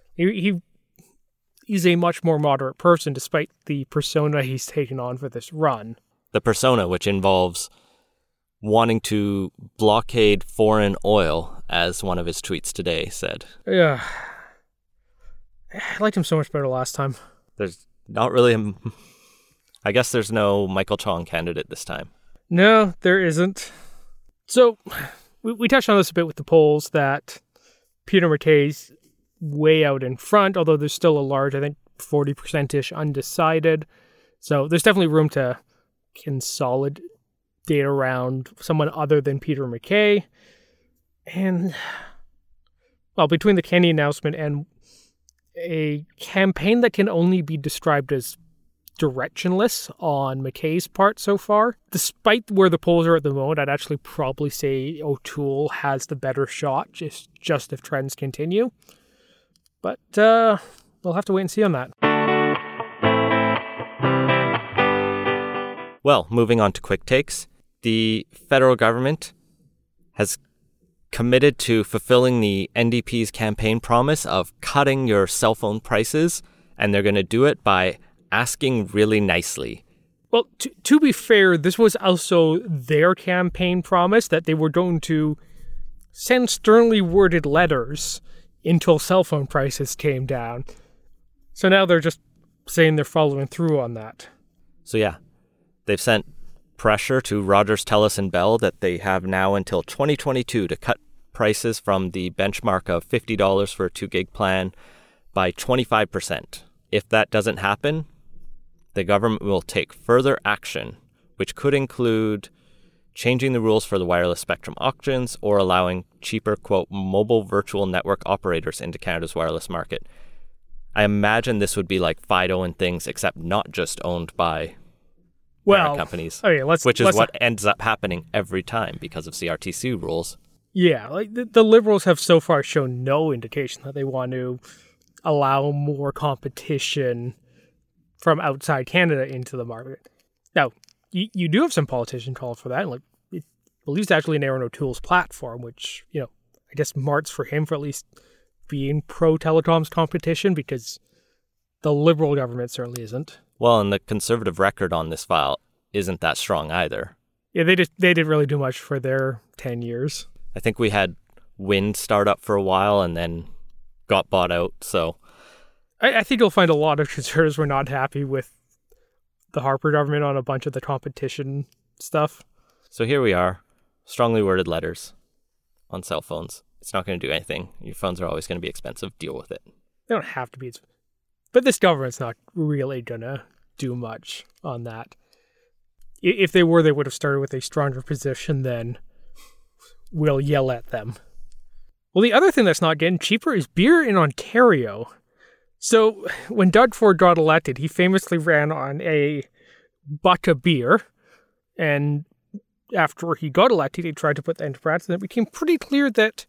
He's a much more moderate person, despite the persona he's taken on for this run. The persona, which involves wanting to blockade foreign oil, as one of his tweets today said. Yeah. I liked him so much better last time. There's not really I guess there's no Michael Chong candidate this time. No, there isn't. So, we touched on this a bit with the polls, that Peter MacKay's way out in front, although there's still a large, I think, 40%-ish undecided. So there's definitely room to consolidate around someone other than Peter MacKay. And, well, between the Kenney announcement and a campaign that can only be described as directionless on MacKay's part so far, despite where the polls are at the moment, I'd actually probably say O'Toole has the better shot, just if trends continue. But we'll have to wait and see on that. Well, moving on to quick takes. The federal government has committed to fulfilling the NDP's campaign promise of cutting your cell phone prices, and they're going to do it by asking really nicely. Well, to be fair, this was also their campaign promise that they were going to send sternly worded letters until cell phone prices came down. So now they're just saying they're following through on that. So yeah, they've sent pressure to Rogers, TELUS, and Bell that they have now until 2022 to cut prices from the benchmark of $50 for a 2 gig plan by 25%. If that doesn't happen, the government will take further action, which could include changing the rules for the wireless spectrum auctions or allowing cheaper, quote, mobile virtual network operators into Canada's wireless market. I imagine this would be like Fido and things, except not just owned by companies, which is what ends up happening every time because of CRTC rules. Yeah, like the Liberals have so far shown no indication that they want to allow more competition from outside Canada into the market. Now, you do have some politicians called for that. Like, I believe it's actually in Aaron O'Toole's platform, which, I guess marks for him for at least being pro-telecoms competition, because the Liberal government certainly isn't. Well, and the Conservative record on this file isn't that strong either. Yeah, they didn't really do much for their 10 years. I think we had Wind start up for a while and then got bought out, so... I think you'll find a lot of conservatives were not happy with the Harper government on a bunch of the competition stuff. So here we are, strongly worded letters on cell phones. It's not going to do anything. Your phones are always going to be expensive. Deal with it. They don't have to be. But this government's not really going to do much on that. If they were, they would have started with a stronger position than we'll yell at them. Well, the other thing that's not getting cheaper is beer in Ontario. So when Doug Ford got elected, he famously ran on a buck of beer. And after he got elected, he tried to put that into practice. And it became pretty clear that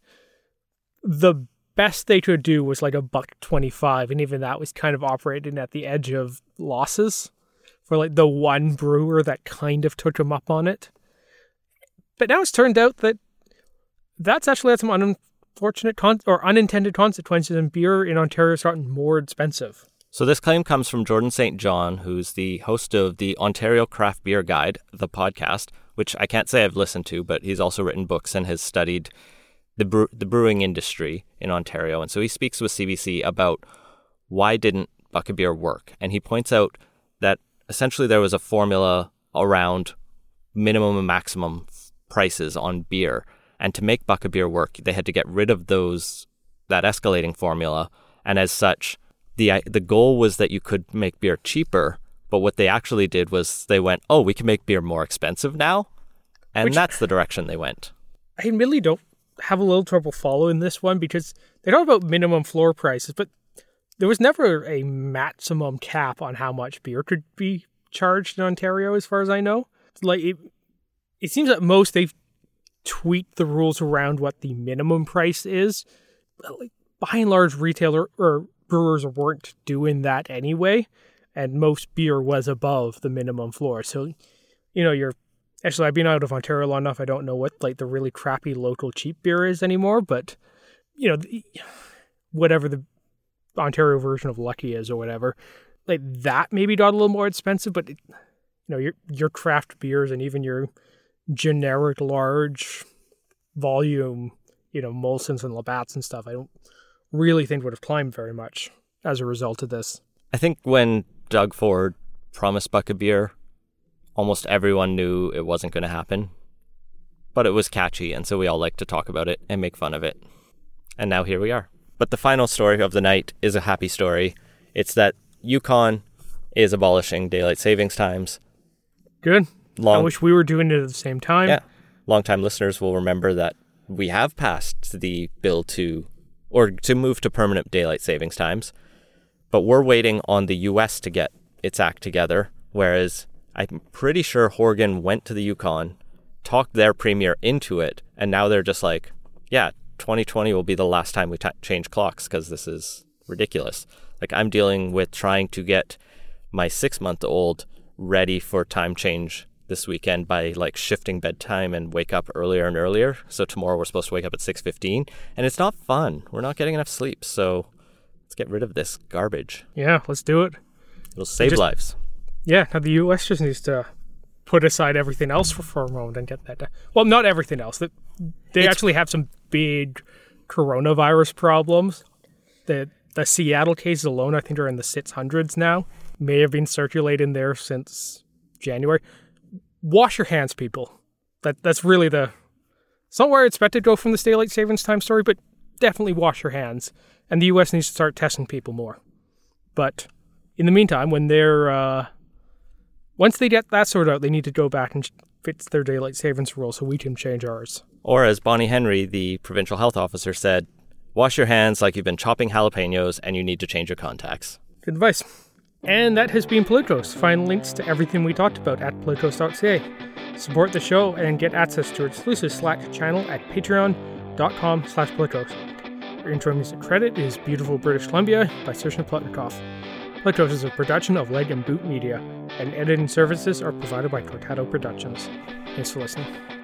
the best they could do was like $1.25. And even that was kind of operating at the edge of losses for like the one brewer that kind of took him up on it. But now it's turned out that that's actually had some unfortunate or unintended consequences, and beer in Ontario has gotten more expensive. So this claim comes from Jordan St. John, who's the host of the Ontario Craft Beer Guide, the podcast, which I can't say I've listened to, but he's also written books and has studied the brewing industry in Ontario. And so he speaks with CBC about why didn't buck of beer work. And he points out that essentially there was a formula around minimum and maximum prices on beer. And to make buck of beer work, they had to get rid of that escalating formula. And as such, the goal was that you could make beer cheaper. But what they actually did was they went, oh, we can make beer more expensive now. And that's the direction they went. I really don't have a little trouble following this one because they talk about minimum floor prices, but there was never a maximum cap on how much beer could be charged in Ontario, as far as I know. Like it seems at most they've tweaked the rules around what the minimum price is. But like, by and large, retailer or brewers weren't doing that anyway, and most beer was above the minimum floor. So, actually, I've been out of Ontario long enough. I don't know what like the really crappy local cheap beer is anymore, but whatever the Ontario version of Lucky is or whatever, like that maybe got a little more expensive. But your craft beers and even your generic large volume, Molson's and Labatt's and stuff, I don't really think would have climbed very much as a result of this. I think when Doug Ford promised buck of beer, almost everyone knew it wasn't going to happen, but it was catchy, and so we all like to talk about it and make fun of it. And now here we are. But the final story of the night is a happy story. It's that Yukon is abolishing daylight savings times. Good. I wish we were doing it at the same time. Yeah. Longtime listeners will remember that we have passed the bill to move to permanent daylight savings times, but we're waiting on the U.S. to get its act together, whereas I'm pretty sure Horgan went to the Yukon, talked their premier into it, and now they're just like, yeah, 2020 will be the last time we change clocks because this is ridiculous. Like, I'm dealing with trying to get my 6-month-old ready for time change this weekend by like shifting bedtime and wake up earlier and earlier. So tomorrow we're supposed to wake up at 6:15, and it's not fun. We're not getting enough sleep. So let's get rid of this garbage. Yeah, let's do it. It'll save lives. Yeah, now the U.S. just needs to put aside everything else for a moment and get that done. Well, not everything else. They actually have some big coronavirus problems. The Seattle cases alone, I think, are in the 600s now. May have been circulating there since January. Wash your hands, people. That's really it's not where I expected to go from this daylight savings time story, but definitely wash your hands. And the U.S. needs to start testing people more. But in the meantime, when once they get that sorted out, they need to go back and fix their daylight savings rule so we can change ours. Or as Bonnie Henry, the provincial health officer, said, wash your hands like you've been chopping jalapenos and you need to change your contacts. Good advice. And that has been Politicos. Find links to everything we talked about at politicos.ca. Support the show and get access to our exclusive Slack channel at patreon.com/politicos. Our intro music credit is Beautiful British Columbia by Serge Plotnikov. Politicos is a production of Leg and Boot Media, and editing services are provided by Cortado Productions. Thanks for listening.